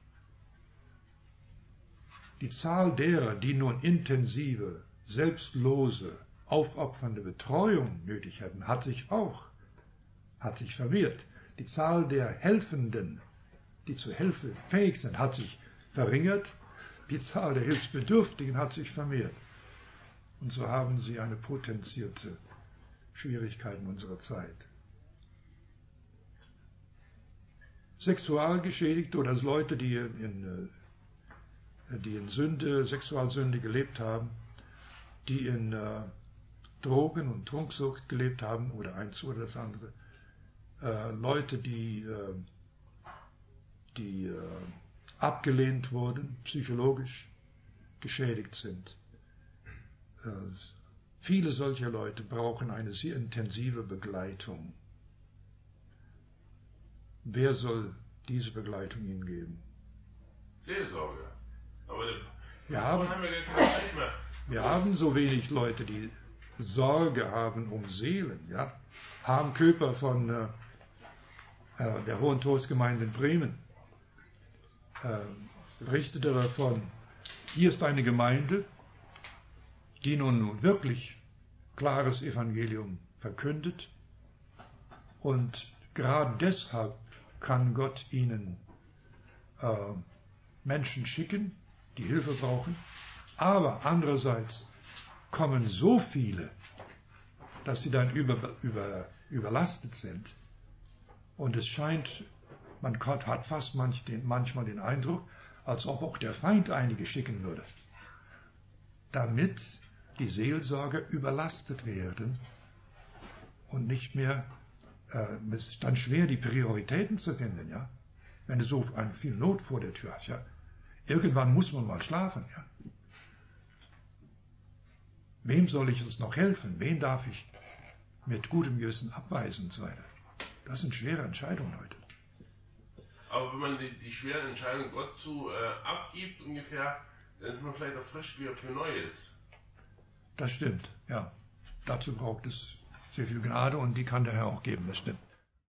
Die Zahl derer, die nun intensive, selbstlose, aufopfernde Betreuung nötig hätten, hat sich auch, hat sich vermehrt. Die Zahl der Helfenden, die zur Hilfe fähig sind, hat sich verringert. Die Zahl der Hilfsbedürftigen hat sich vermehrt. Und so haben sie eine potenzierte Schwierigkeit in unserer Zeit. Sexualgeschädigte oder Leute, die in, die in Sünde, Sexualsünde gelebt haben, die in äh, Drogen und Trunksucht gelebt haben, oder eins oder das andere, äh, Leute, die, äh, die äh, abgelehnt wurden, psychologisch geschädigt sind. Äh, viele solcher Leute brauchen eine sehr intensive Begleitung. Wer soll diese Begleitung ihnen geben? Seelsorge. Aber wir haben, haben wir gar keine Zeit mehr. Wir haben so wenig Leute, die Sorge haben um Seelen. Ja? Harm Köper von äh, äh, der Hohen Trostgemeinde in Bremen äh, berichtete davon, hier ist eine Gemeinde, die nun wirklich klares Evangelium verkündet, und gerade deshalb kann Gott ihnen äh, Menschen schicken, die Hilfe brauchen, aber andererseits kommen so viele, dass sie dann über, über, überlastet sind, und es scheint, man hat fast manch den, manchmal den Eindruck, als ob auch der Feind einige schicken würde, damit die Seelsorger überlastet werden und nicht mehr, äh, es ist dann schwer, die Prioritäten zu finden, ja, wenn es so eine viel Not vor der Tür hat, ja. Irgendwann muss man mal schlafen, ja. Wem soll ich jetzt noch helfen? Wen darf ich mit gutem Gewissen abweisen und so weiter? Das sind schwere Entscheidungen heute. Aber wenn man die, die schweren Entscheidungen Gott zu äh, abgibt ungefähr, dann ist man vielleicht auch frisch wieder für Neues. Das stimmt, ja. Dazu braucht es sehr viel Gnade, und die kann der Herr auch geben, das stimmt.